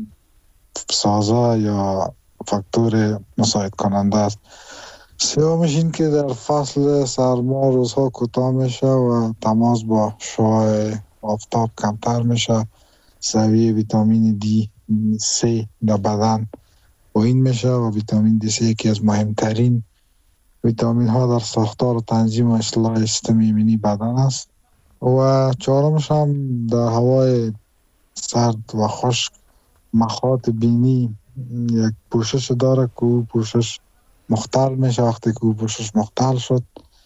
سازه یا فاکتور مساعد کننده است. سومش این که در فصل سرما روزها کوتاه میشه و تماس با شعاع آفتاب کمتر میشه، سویه ویتامین دی سی در بدن پایین میشه و ویتامین دی سی یکی از مهمترین ویتامین ها در ساختار و تنظیم و اصلاح سیستم ایمنی بدن است. و چهارمش هم در هوای سرد و خشک مخاط بینی یک پوشش داره که او پوشش مختل میشه. وقتی که او پوشش مختل شد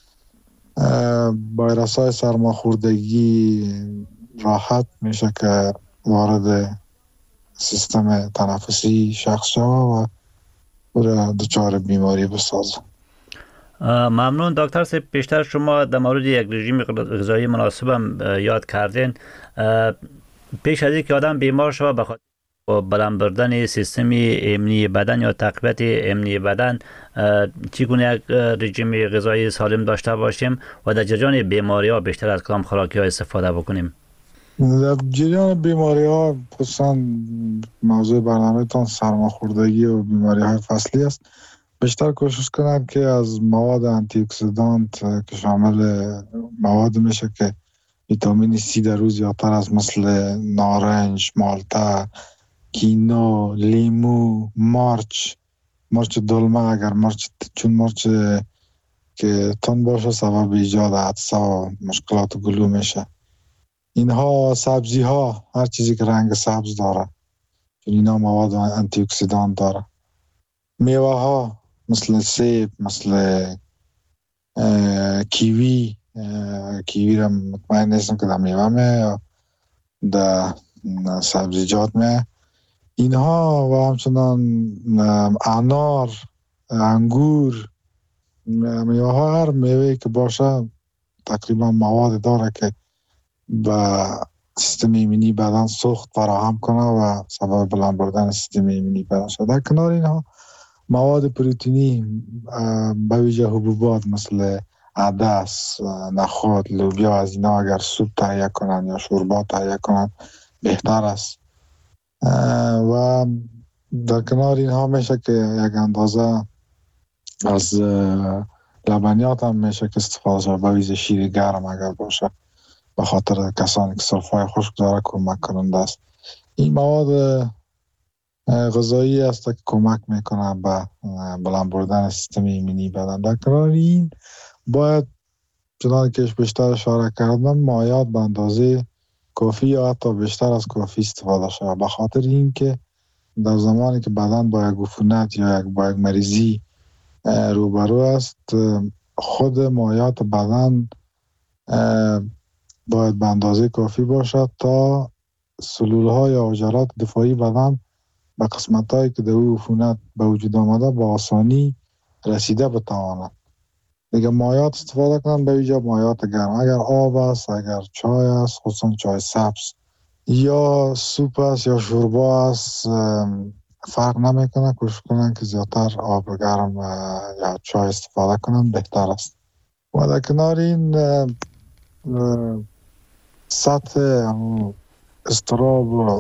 ویروس های سرماخوردگی راحت میشه که وارد سیستم تنفسی شخص شود و او را دچار بیماری بسازه. ممنون دکتر صاحب. بیشتر شما در مورد یک رژیم غذایی مناسب هم یاد کردین. پیش از اینکه آدم بیمار شود بخاطر با بلند بردن سیستم ایمنی بدن یا تقویت ایمنی بدن چگونه یک رژیم غذایی سالم داشته باشیم و در جریان بیماری ها بیشتر از کدام خوراکی ها استفاده بکنیم؟ در جریان بیماری ها خصوصا موضوع برنامه تان سرماخوردگی و بیماری های فصلی است، بیشتر کوشش کنند که از مواد آنتی اکسیدانت که شامل مواد میشه که ویتامین سی در روز زیادتر از مثل نارنج، مالته، کینو، لیمو، مرچ، مرچ دلمه، اگر مرچ چون مرچ که تون باشه سبب ایجاد عطسه و مشکلات گلو میشه. اینها سبزی ها، هر چیزی که رنگ سبز داره چون اینا مواد آنتی اکسیدان داره. میوه ها مثل سیب، مثل کیوی، کیوی را مطمئن نیستم که در میوه می یا در سبزیجات می، اینها و همچنان انار، انگور، میوه ها، هر میوه که باشه تقریبا مواد داره که به سیستم ایمنی بدن سوخت فراهم کنه و سبب بلند بردن سیستم ایمنی بدن شده. در کنار اینها مواد پروتئینی به ویژه حبوبات مثل عدس، نخود، لوبیا از اینا اگر سوپ تهیه کنن یا شوربا تهیه کنن بهتر است. و در کنار اینها میشه که یک اندازه از لبنیات هم میشه که استفاده شد، با ویز شیر گرم اگر باشه، به خاطر کسانی که سرفای خشک داره کمک کننده است. این مواد غذایی است که کمک میکنه به بلند بردن سیستم ایمنی بدن. در کنار این باید چنانکه که بیشتر اشاره کردم مایعات به اندازه کافی یا حتی بیشتر از کافی استفاده شود، به خاطر اینکه در زمانی که بدن با یک عفونت یا یک با یک مریضی روبرو است، خود مایعات بدن باید به اندازه کافی باشد تا سلول‌ها یا حجرات دفاعی بدن به قسمت‌هایی که در او عفونت به وجود آمده با آسانی رسیده بتواند. دیگه مایعات استفاده کنن، به ویژه مایعات گرم، اگر آب است، اگر چای است، خصوصا چای سبز یا سوپ است یا شوربا است، فرق نمیکنه، کوشش کنن که زیادتر آب گرم یا چای استفاده کنن بهتر است. و در کنار این سطح استراب و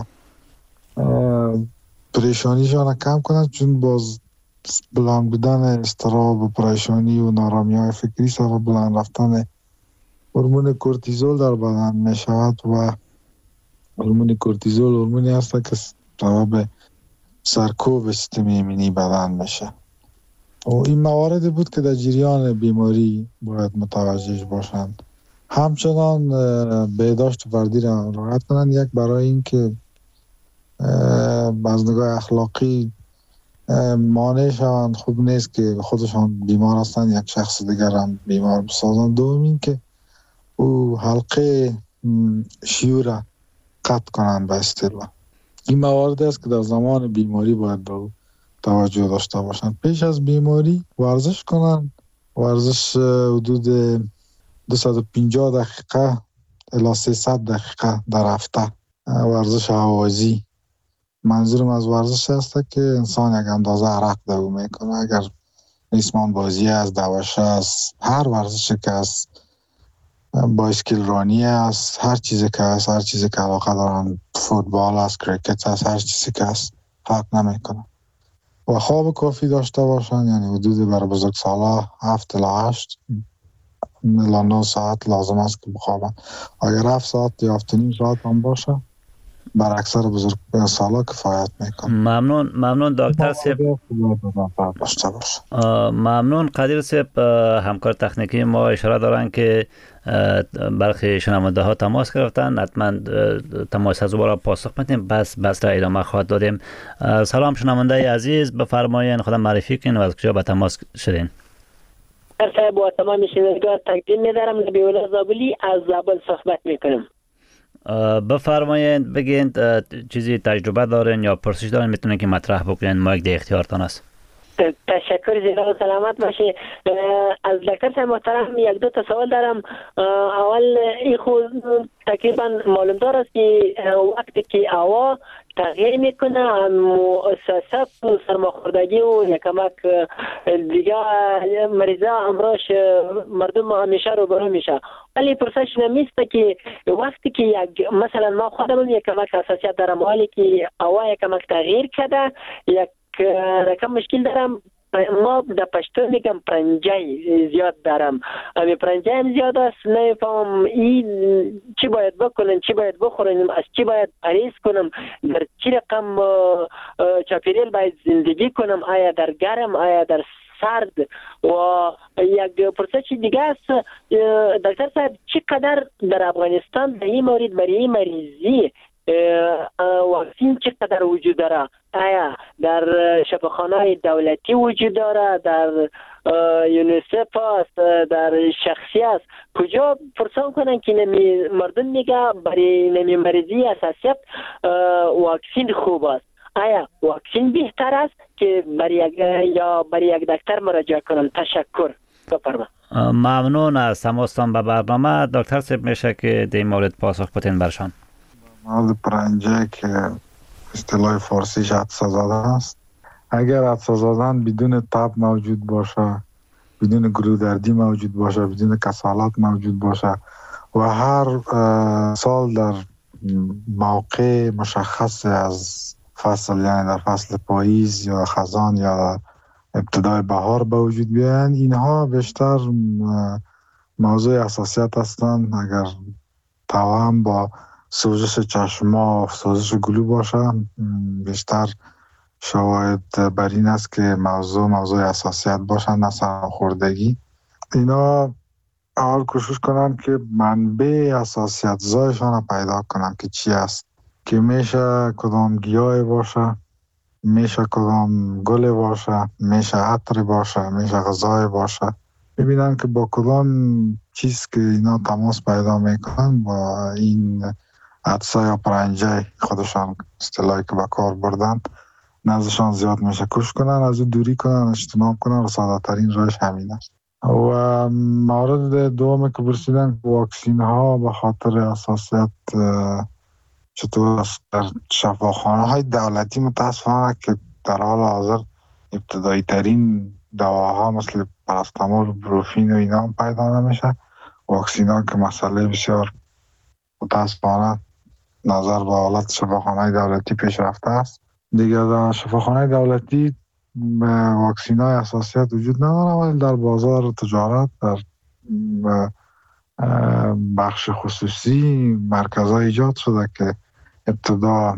پریشانیشان کم کنن، چون باز بلند بودن استراب و پریشانی و نارامی های فکری سبب بلند رفتن هورمون کورتیزول در بدن می شود و هورمون کورتیزول هورمونی است که سبب سرکوب سیستم ایمنی بدن میشه. و این مواردی بود که در جریان بیماری باید متوجه باشند. همچنان بهداشت فردی را رعایت کنند. یک برای اینکه از نگاه اخلاقی مانع شوند، خوب نیست که خودشان بیمار هستند یک شخص دیگر هم بیمار بسازند. دوم این که او حلقه شیوع را قطع کنند به اصطلاح. این موارد است که در زمان بیماری باید به توجه داشته باشند. پیش از بیماری ورزش کنند. ورزش حدود دویست و پنجاه دقیقه الی سیصد دقیقه در هفته ورزش هوازی. منظورم از ورزش است که انسان یک اندازه عرق دو میکنه. اگر ریسمان بازی است، دوشه است، هر ورزشی که است، بایسکل رانی است، هر چیزی که است، هر چیزی که علاقه دارن، فوتبال است، کریکت است، هر چیزی که است، فرق نمیکنه. و خواب کافی داشته باشن، یعنی حدود برای بزرگسالا هفت الی هشت الی نه ساعت لازم است که بخوابن. اگر هفت ساعت یا هفت و نیم ساعت هم باشه بر اکثر بزرگ سالا کفایت میکنه. ممنون ممنون دکتر صاحب. ممنون قدیر صاحب. همکار تکنیکی ما اشاره دارن که برخی شنونده ها تماس گرفتن، حتما تماس از دوباره پاسخ میدیم، بس بس را ادامه خواهد دادیم. سلام شنونده عزیز، بفرمایید خودم معرفی کنید و از کجا به تماس شدین؟ صاحب با تمام شنوندگان تقدیم می‌دارم. نبی‌الله زابلی از زابل صحبت میکنم. بفرمایید بگین چیزی تجربه دارین یا پرسش دارین میتونین که مطرح بکنین، ما یک ده اختیارتان است. تشکر، زنده و سلامت باشی. از دکتر صاحب محترم یک دو تا سوال دارم. اول این خود تقریبا معلوم دار است که وقتی که هوا تغییر میکنه سیاست و سرماخوردگی و یکمک دیگه مریضا امراش مردم همیشه روبرو میشه، ولی پرسش نمیسته که وقتی که یک مثلا ما خودم یکمک حساسیت دارم، حالی که هوا یکمک تغییر کرده یک رقم مشکل دارم. ما در پشتو میگم پرنجه زیاد دارم، امی پرنجه هم زیاد است، نمیفهم این چی باید بکنم، چی باید بخورم، از چی باید پرهیز کنم، در چی رقم چاپیریل باید زندگی کنم، آیا در گرم آیا در سرد. و یک پرسش دیگه است دکتر صاحب، چقدر در افغانستان در این مورد برای این مریضی واکسین چقدر وجود داره؟ آیا در شفاخانه دولتی وجود داره، در یونیسف است، در شخصی است؟ کجا پرسان کنن که نمی مردم میگه برای نمی مریضی حساسیت واکسین خوب است؟ آیا واکسین بهتر است که برای یک یا برای یک دکتر مراجعه کنم؟ تشکر. بفرما. ممنون از تماستان به برنامه. دکتر صاحب میشه که در این مورد پاسخ بدین برشان. مورد پرنجه که اصطلاح فارسیش عدسه زدن است، اگر عدسه زدن بدون تب موجود باشه بدون گلودردی موجود باشه، بدون کسالت موجود باشه و هر سال در موقع مشخص از فصل، یعنی در فصل پاییز یا خزان یا ابتدای بهار به وجود بیاین، اینها بیشتر موضوع اساسیت هستند. اگر توام با سوزش چشما، سوزش گلو باشه، بیشتر شواهد بر این است که موضوع موضوع اساسیت باشن، نه سرماخوردگی. اینا اول کوشش کنن که منبع اساسیت زایشان پیدا کنن که چی است، که میشه کدام گیاه باشه، میشه کدام گل باشه، میشه عطر باشه، میشه غذای باشه. ببینن که با کدام چیز که اینا تماس پیدا میکنن با این عدسه یا پرنجه خودشان اصطلاحی که به کار بردن نزدشان زیاد میشه. کوشش کنن از او دوری کنن، اجتناب کنن و ساده ترین راهش همین است. و مورد دوم که پرسیدن واکسین ها به خاطر اساسیت چطور است در شفاخانه های دولتی، متاسفانه که در حال حاضر ابتدایی ترین دواها مثل پاراستامول و بروفین و اینا هم پیدا نمیشه. واکسین ها که مسئله بسیار متاسفانه نظر به حالت شفاخانه دولتی پیش رفته است. دیگه در شفاخانه دولتی واکسین های اساسیت وجود نداره، ولی در بازار تجارت، در بخش خصوصی مرکز ها ایجاد شده که ابتدا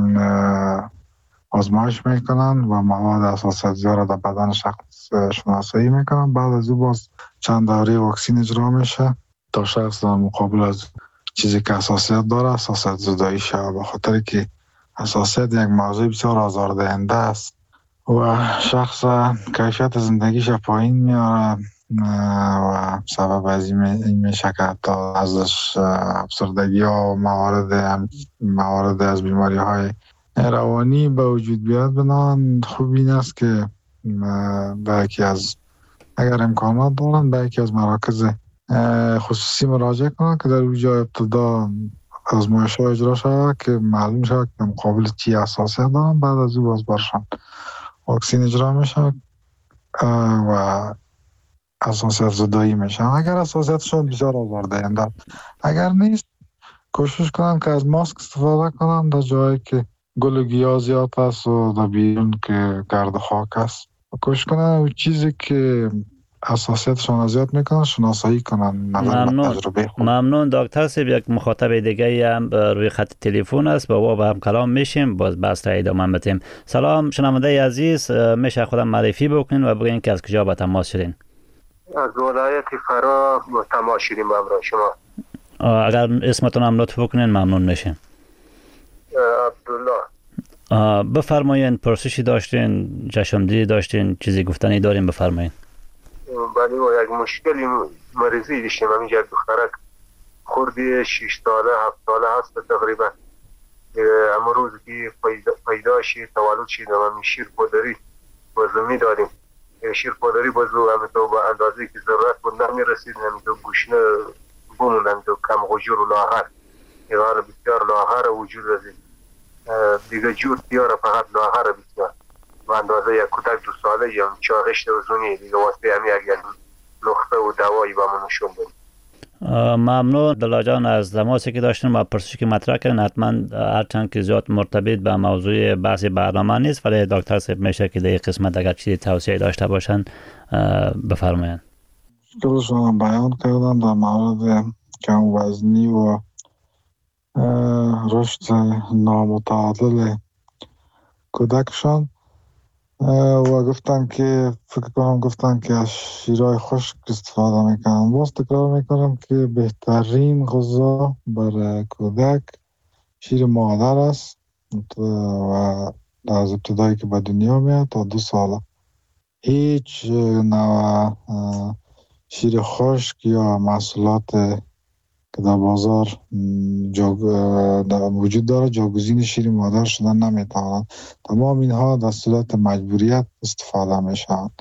آزمایش میکنن و مواد اساسیتی را در بدن شخص شناسایی میکنن. بعد از او باز چند دوره واکسین اجرا میشه تا شخص در مقابل از چیزی که اساسیت داره اساسیت زدایی شود، به خاطر که اساسیت یک موضوع بسیار آزاردهنده است و شخص کیفیت زندگیش پایین میاره و سبب از این میشه که حتی ازش افسردگی ها و موارد موارد از بیماری های روانی به وجود بیاد. بنابراین خوب این است که به یکی از اگر امکانات دارن به یکی از مراکز خصوصی مراجعه کنن که در اونجا ابتدا آزمایش ها اجرا شود که معلوم شود که مقابل چی اساسیت دارن. بعد از او باز برشان واکسین اجرا میشه و اساسیت زدایی میشن. اگر اساسیتشون بسیار آزاردهنده، اگر نیست کوشش کنن که از ماسک استفاده کنن در جایی که گل و گیاه زیاد است و در بیرون که گرد خاک است. کوشش کنن اون چیزی که اساسیتشون زیاد میکنن شناسایی کنن. ممنون ممنون دکتر صاحب. یک مخاطب دیگه هم روی خط تلفن است، با او با هم کلام میشیم، باز بحث را ادامه بدیم. سلام شنونده عزیز، میشه خودم معرفی بکنین و بگین که از کجا به تماس شدین؟ از ولایت فرا با تماس شدیم با همراه شما. اگر اسمتون هم لطف بکنین ممنون میشیم. عبدالله. بفرمایین، پرسشی داشتین، چشمدیدی داشتین، چیزی گفتنی داریم بفرمایین. بله و یک مشکلی مریضی داشتیم. همین یک دخترک خوردی شش ساله هفت ساله هست تقریبا. اما روز که پیدا شد تولد شد همین شیر پودری بازو می داریم. شیر پودری بازو همین تو با اندازه که ضرورت بود نمیرسید، همین تو گوشنه بومون، همین تو کم غجور و لاغر یه بسیار لاغر وجود رسید. دیگه جور بیاره فقط لاغر بسیار و اندازه یک کودک دو ساله یا چاقشت وزونی دیگه واسه همین یک نقطه و دوایی با من نشون بدیم. ممنون دلا جان از تماسی که داشتیم و پرسشی که مطرح کردن. حتما هرچند که زیاد مرتبط به موضوع بحث برنامه نیست، ولی دکتر صاحب میشه که در قسمت اگر چیزی توصیه داشته باشن بفرمایید. مشکلشون بیان کردن در مورد کم وزنی و رشد نامتعادل کودکشان و گفتن که فکر کنم گفتن که از شیرای خشک استفاده میکنن. باز تکرار میکنم که بهترین غذا برای کودک شیر مادر است و از ابتدایی که به دنیا میاد تا دو ساله هیچ نوع شیر خشک یا محصولات که در بازار در وجود داره جاگزین شیر مادر شدن نمیتوانند. تمام اینها در صورت مجبوریت استفاده میشن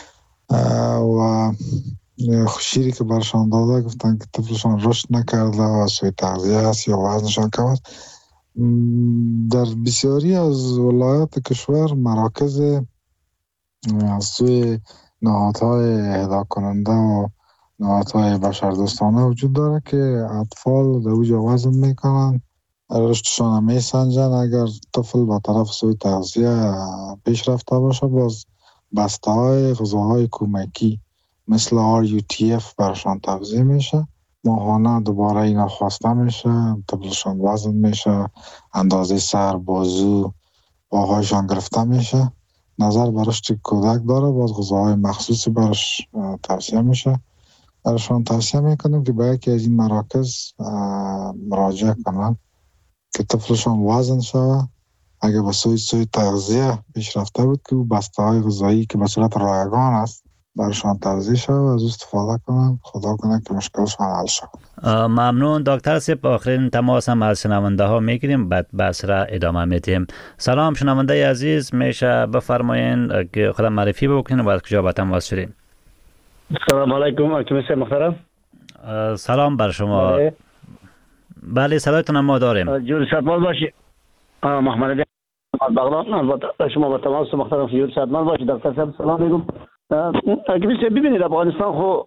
و شیری که برشان داده گفتن که طفلشان رشد نکرده و سوی تغذیه است یا وزنشان کم است. در بسیاری از ولایات کشور مراکز از سوی نهادهای اهدا کننده و نهادهای بشردوستانه وجود داره که اطفال در اوج وزن میکنن، رشدشان میسنجن. اگر طفل با طرف سوی تغذیه پیش رفته باشه، باز بسته های غذاهای کمکی مثل آر یو تی اف برشان توزیع میشه. ماهانه دوباره اینا خواسته میشه، طفلشان وزن میشه، اندازه سر، بازو، پاهایشان گرفته میشه. نظر به رشد کودک داره، باز غذاهای مخصوصی برش توصیه میشه. برشان توصیه میکنیم که به یکی از این مراکز مراجعه کنن که طفلشان وزن شوه. اگه به سوی سوی تغذیه پیش رفته بود که بسته های غذایی که به صورت رایگان است برشان توزیع شد و از استفاده کنن. خدا کنه که مشکلشان حل شد. ممنون دکتر سیب. آخرین تماس هم از شنونده ها میگیریم، بعد بحث را ادامه میدیم. سلام شنونده عزیز، میشه بفرمایین که خودم معرفی بکنین و بعد کجا به تماس شدیم؟ سلام علیکم اکمیس محترم. سلام بر شما. بله, بله صدایتون ما داریم. جور سلامت باشی. محمد علی بغلان. البته شما با تماس محترم جور سلامت باشی. دکتر صاحب سلام علیکم. اکمیس ببینید افغانستان خو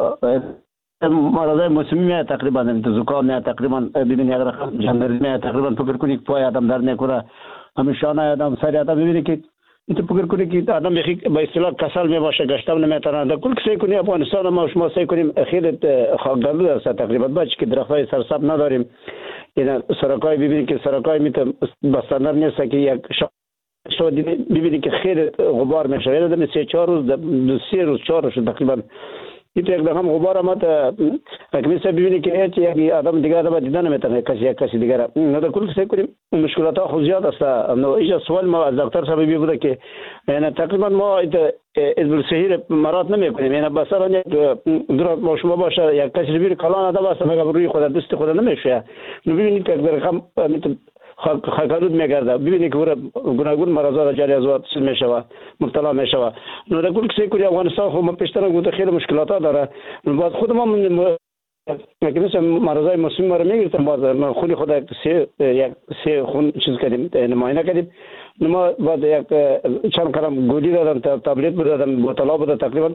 مرضای موسمی میاد، تقریبا زکام میاد، تقریبا ببینید اگر رقم جنری میاد، تقریبا فکر کنید پای آدم درد میکنه، همین شانه آدم، سر آدم ببینید که این تو فکر کنید که آدم بخی به اصطلاح کسل میباشه، گشتم نمیتونه. در کل سعی کنیم افغانستان ما شما سعی کنیم خیلی خاکدالود است تقریبا، باید که درختای سرسبز نداریم. این سرکای ببینید که سرکای میتونه بستندر نیست که یک شما ببینید که خیلی غبار میشه، یعنی سه چهار روز دو سه روز چهار روز تقریبا این یک دفعه غبار آمد. اگه ببینید که هیچ یک آدم دیگر را دیدن نمیتونه، کسی یک کسی دیگر. نه در کل سعی کنیم مشکلات ها خود زیاد است. نه اینجا سوال ما از دکتر صاحب بوده که یعنی تقریبا ما ازبل صحیح مرات نمیکنیم، یعنی مثلا یک دور ما شما باشه یک کسی ببینید کلان آدم است مگر روی خود دست خود نمیشه. ببینید که رقم خاکالود میگرده، ببینید که گوناگون مرضا جاری از وقت چیز میشوه، مبتلا میشوه. نو در کل سعی کنیم افغانستان خو ما پیشتر گفته خیلی مشکلات ها داره. باز خود ما که مثلا مرضای موسمی ما رو میگیرتم، باز خونی خود سه یک سه خون چیز کردیم، معاینه کردیم. ما بعد یک چند کلم گولی دادم، تابلت دادم، بوتلا بود تقریبا.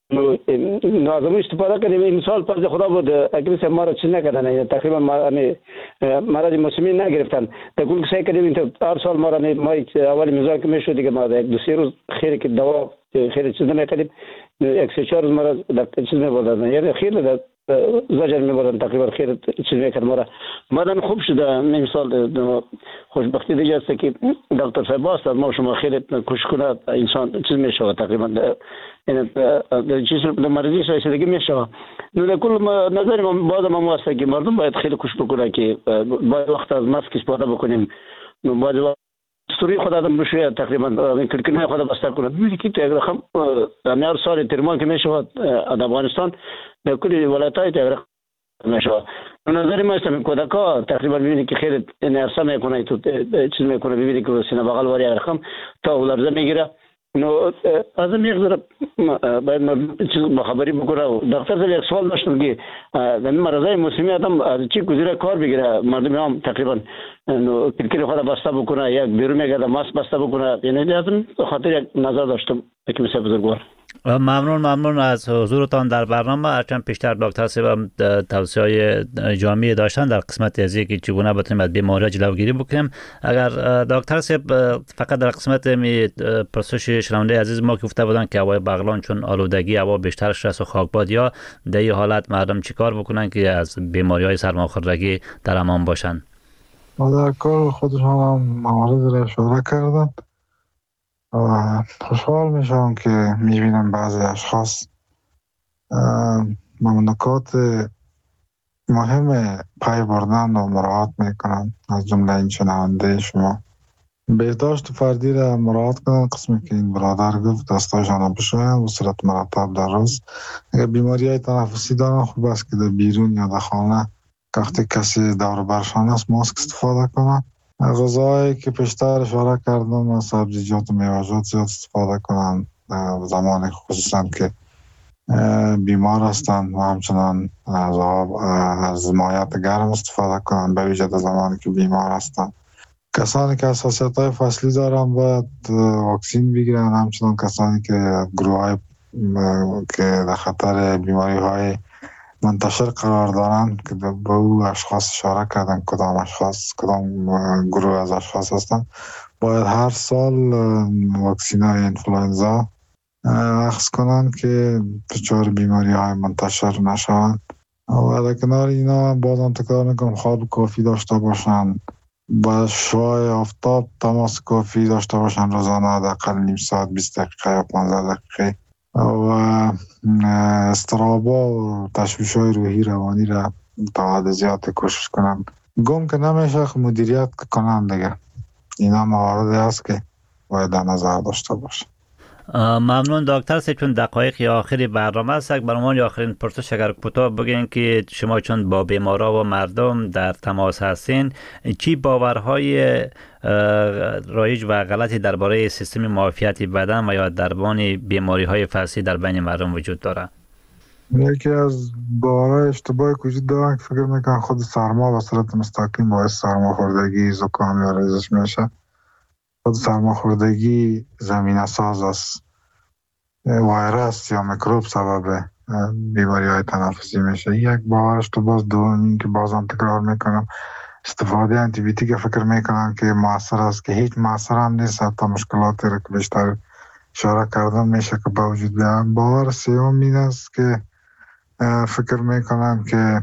نو از اون استفاده کردیم. این مثال پس خدا بود اگه مثلا ما رو چیز نکردن، تقریبا مرض موسمی نگرفتن. در کل سعی کردیم این هر سال ما رو ما اول میزان که میشد دیگه ما یک دو سه روز خیلی که دوا خیلی چیز نمیکردیم، یک سه چهار روز ما رو چیز میبردن، یعنی خیلی زجر میبردن تقریبا خیلی چیز میکرد ما را. بعدم خوب شده. مثال خوشبختی دیگه است که دکتر صاحب است ما شما خیلی کشکنه انسان چیز میشه تقریبا، یعنی چیز مرضی رسیدگی میشه. نو در کل نظر ما بعض ما واسه که مردم باید خیلی کوشش بکنه که باید وقت از ماسک استفاده بکنیم. نو باید استوری خود آدم بشه تقریبا این کلکنه خود بسته کنه. ببینید که یک رقم هر سال ترمان که میشه در افغانستان در کل ولایت‌های تقریبا میشه. نظر ما است کودکا تقریبا ببینید که خیلی انرژی میکنه، تو چیز میکنه، ببینید که سینه بغل وری رقم تا لرزه میگیره. نو از این یک ذره باید چیز خبری بکنه. دکتر صاحب یک سوال داشتم که در مرضای موسمی آدم از چی گزینه کار بگیره؟ مردم هم تقریبا نو کلکل خود بسته بکنه، یک بیرون میگرده ماسک بسته بکنه، یعنی از این خاطر یک نظر داشتم که مثلا بزرگوار. ممنون ممنون از حضورتان در برنامه. هرچند پیشتر دکتر صاحب توصیه‌های جامعی داشتن در قسمت از اینکه چگونه بتونیم از بیماری جلوگیری بکنیم. اگر دکتر صاحب فقط در قسمت می پرسش شنونده عزیز ما گفته بودن که هوای بغلان چون آلودگی هوا بیشتر شده و خاکباد، یا در این حالت مردم چیکار بکنن که از بیماری‌های سرماخوردگی در امان باشن؟ در کل خودشان هم موارد را اشاره کردن و خوشحال میشم که میبینم بعضی اشخاص مملکات مهم پای بردن و مراعات میکنن، از جمله این شنونده شما. بهداشت فردی را مراعات کنن، قسمی که این برادر گفت دستاشان را بشوین به صورت مرتب در روز. اگر بیماری های تنفسی دارن خوب است که در بیرون یا در خانه وقتی کسی دور برشان است ماسک استفاده کنن. غذایی که پیشتر اشاره کردم، سبزیجات و میوه‌جات زیاد استفاده کنن زمان خصوصا که بیمار هستند و همچنان از آب از مایعات گرم استفاده کنن، به ویژه در زمانی که بیمار هستند. کسانی که حساسیت‌های فصلی دارن باید واکسین بگیرن، همچنان کسانی که گروه‌های که در خطر بیماری های منتشر قرار دارند که به او اشخاص اشاره کردن کدام اشخاص کدام گروه از اشخاص هستند، باید هر سال واکسین های انفلوئنزا اخذ کنند که دچار بیماری های منتشر نشوند. و در کنار اینا بازم تکرار میکنم خواب کافی داشته باشند، با شعاع آفتاب تماس کافی داشته باشند روزانه، حداقل نیم ساعت بیست دقیقه یا پانزده دقیقه، و استرابا و تشویش های روحی روانی را تا حد زیاد کوشش کنن. گم که نمیشه مدیریت کنن دیگه. اینا مواردی هست که باید در نظر داشته باشه. ممنون دکتر صاحب، چون دقایق آخری برنامه است، برنامه آخرین پرسش اگر کوتاه بگین که شما چون با بیمارا و مردم در تماس هستین، چی باورهای رایج و غلطی درباره سیستم معافیت بدن و یا درمان بیماری های فصلی در بین مردم وجود داره؟ یکی از باورهای اشتباهی که وجود دارن که فکر میکنن خود سرما به صورت مستقیم باعث سرماخوردگی، زکام یا ریزش میشه. خود سرماخوردگی زمینه ساز است. ویروس یا میکروب سبب بیماری های تنفسی میشه. یک باورش تو باز دوم این که بازم تکرار میکنم استفاده آنتی بیوتیک فکر میکنن که موثر است، که هیچ موثر هم نیست. حتی مشکلاتی را که بیشتر اشاره کردم میشه که با وجود بیان. باور سوم این است که فکر میکنن که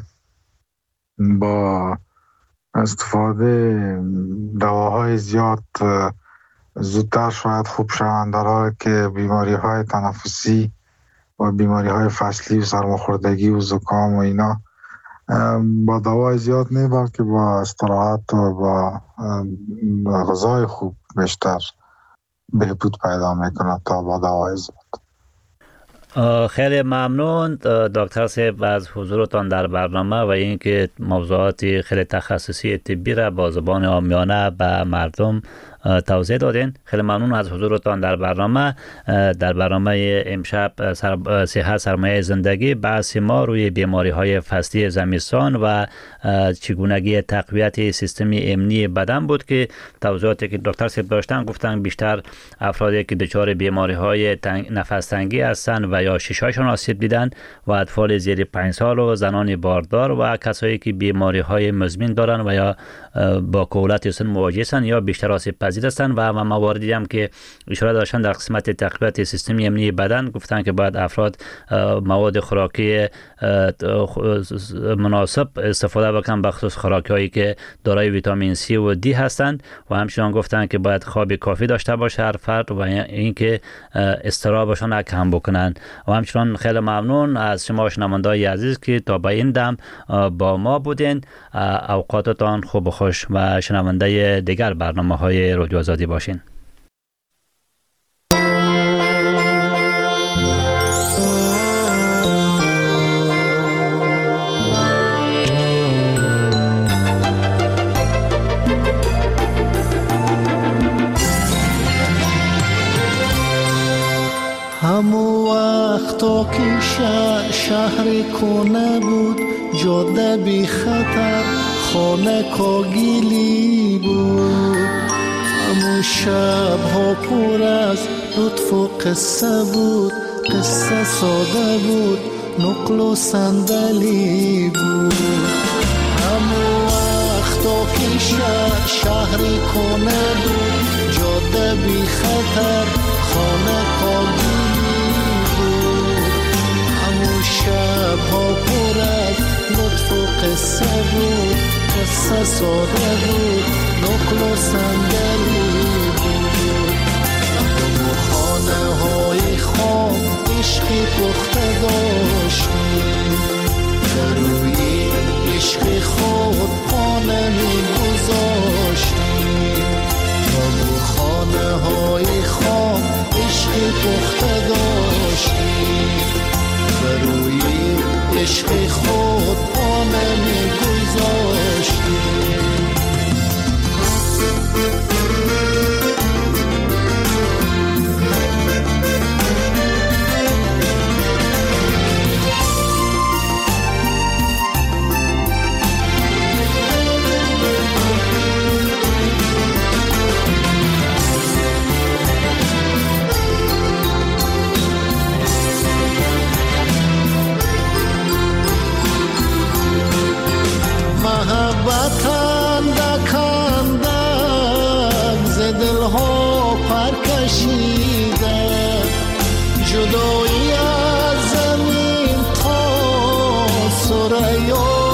با استفاده دواهای زیاد زودتر شاید خوب شوند، در حالی که بیماری های تنفسی و بیماری های فصلی و سرماخوردگی و زکام و اینا با دوای زیاد نه، بلکه با استراحت و با غذای خوب بیشتر بهبود پیدا میکنه تا با دوای زیاد. خیلی ممنون دکتر صاحب از حضورتان در برنامه و اینکه موضوعات خیلی تخصصی طبی را با زبان عامیانه به مردم توضیح دادین. خیلی ممنون از حضورتان در برنامه. در برنامه امشب سر... صحت سرمایه زندگی بحث ما روی بیماری های فصلی زمستان و چگونگی تقویت سیستم امنی بدن بود که توضیحاتی که دکتر صاحب داشتن گفتن بیشتر افرادی که دچار بیماری های تنگ... نفس تنگی هستند و یا ششایشان آسیب دیدن و اطفال زیر پنج سال و زنان باردار و کسایی که بیماری های مزمن دارن و یا با کهولت سن مواجه هستند یا بیشتر آسیب پذیر هستند. و مواردی هم که اشاره داشتن در قسمت تقویت سیستم امنی بدن گفتن که باید افراد مواد خوراکی مناسب استفاده بکنن، بخصوص خوراکی هایی که دارای ویتامین سی و دی هستند. و همچنان گفتن که باید خواب کافی داشته باشه هر فرد و اینکه اضطرابشون کم بکنن. و همچنان خیلی ممنون از شما شنونده‌های عزیز که تا به این دم با ما بودین. اوقاتتان خوب و خوش و شنونده دیگر برنامه‌های رادیو آزادی باشین. همو وقتا که شهر, شهر کنه بود، جاده بی خطر، خانه کاگیلی بود. همو شب ها پر از لطف و قصه بود، قصه ساده بود، نقل و صندلی بود. همو وقتا که شهر, شهر کنه بود، جاده بی خطر، خانه کاگیلی شب ها پر از لطف و قصه بود، قصه ساده بود، نقل و صندلی بود. و خانه های خام عشقی پخته داشتیم، در روی عشق خود پانه می گذاشتیم. و خانه های خام عشقی پخته داشتیم، روی عشق خود پانه می گذاشتیم.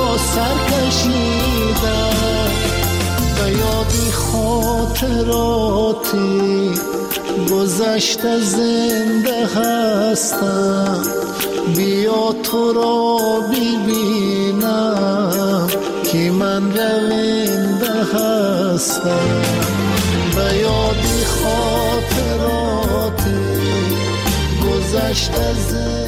را سر کشیدم، به یادی خاطراتی گذشته زنده هستم. بیا تو را ببینم که من رونده هستم، به یادی خاطراتی گذشته زنده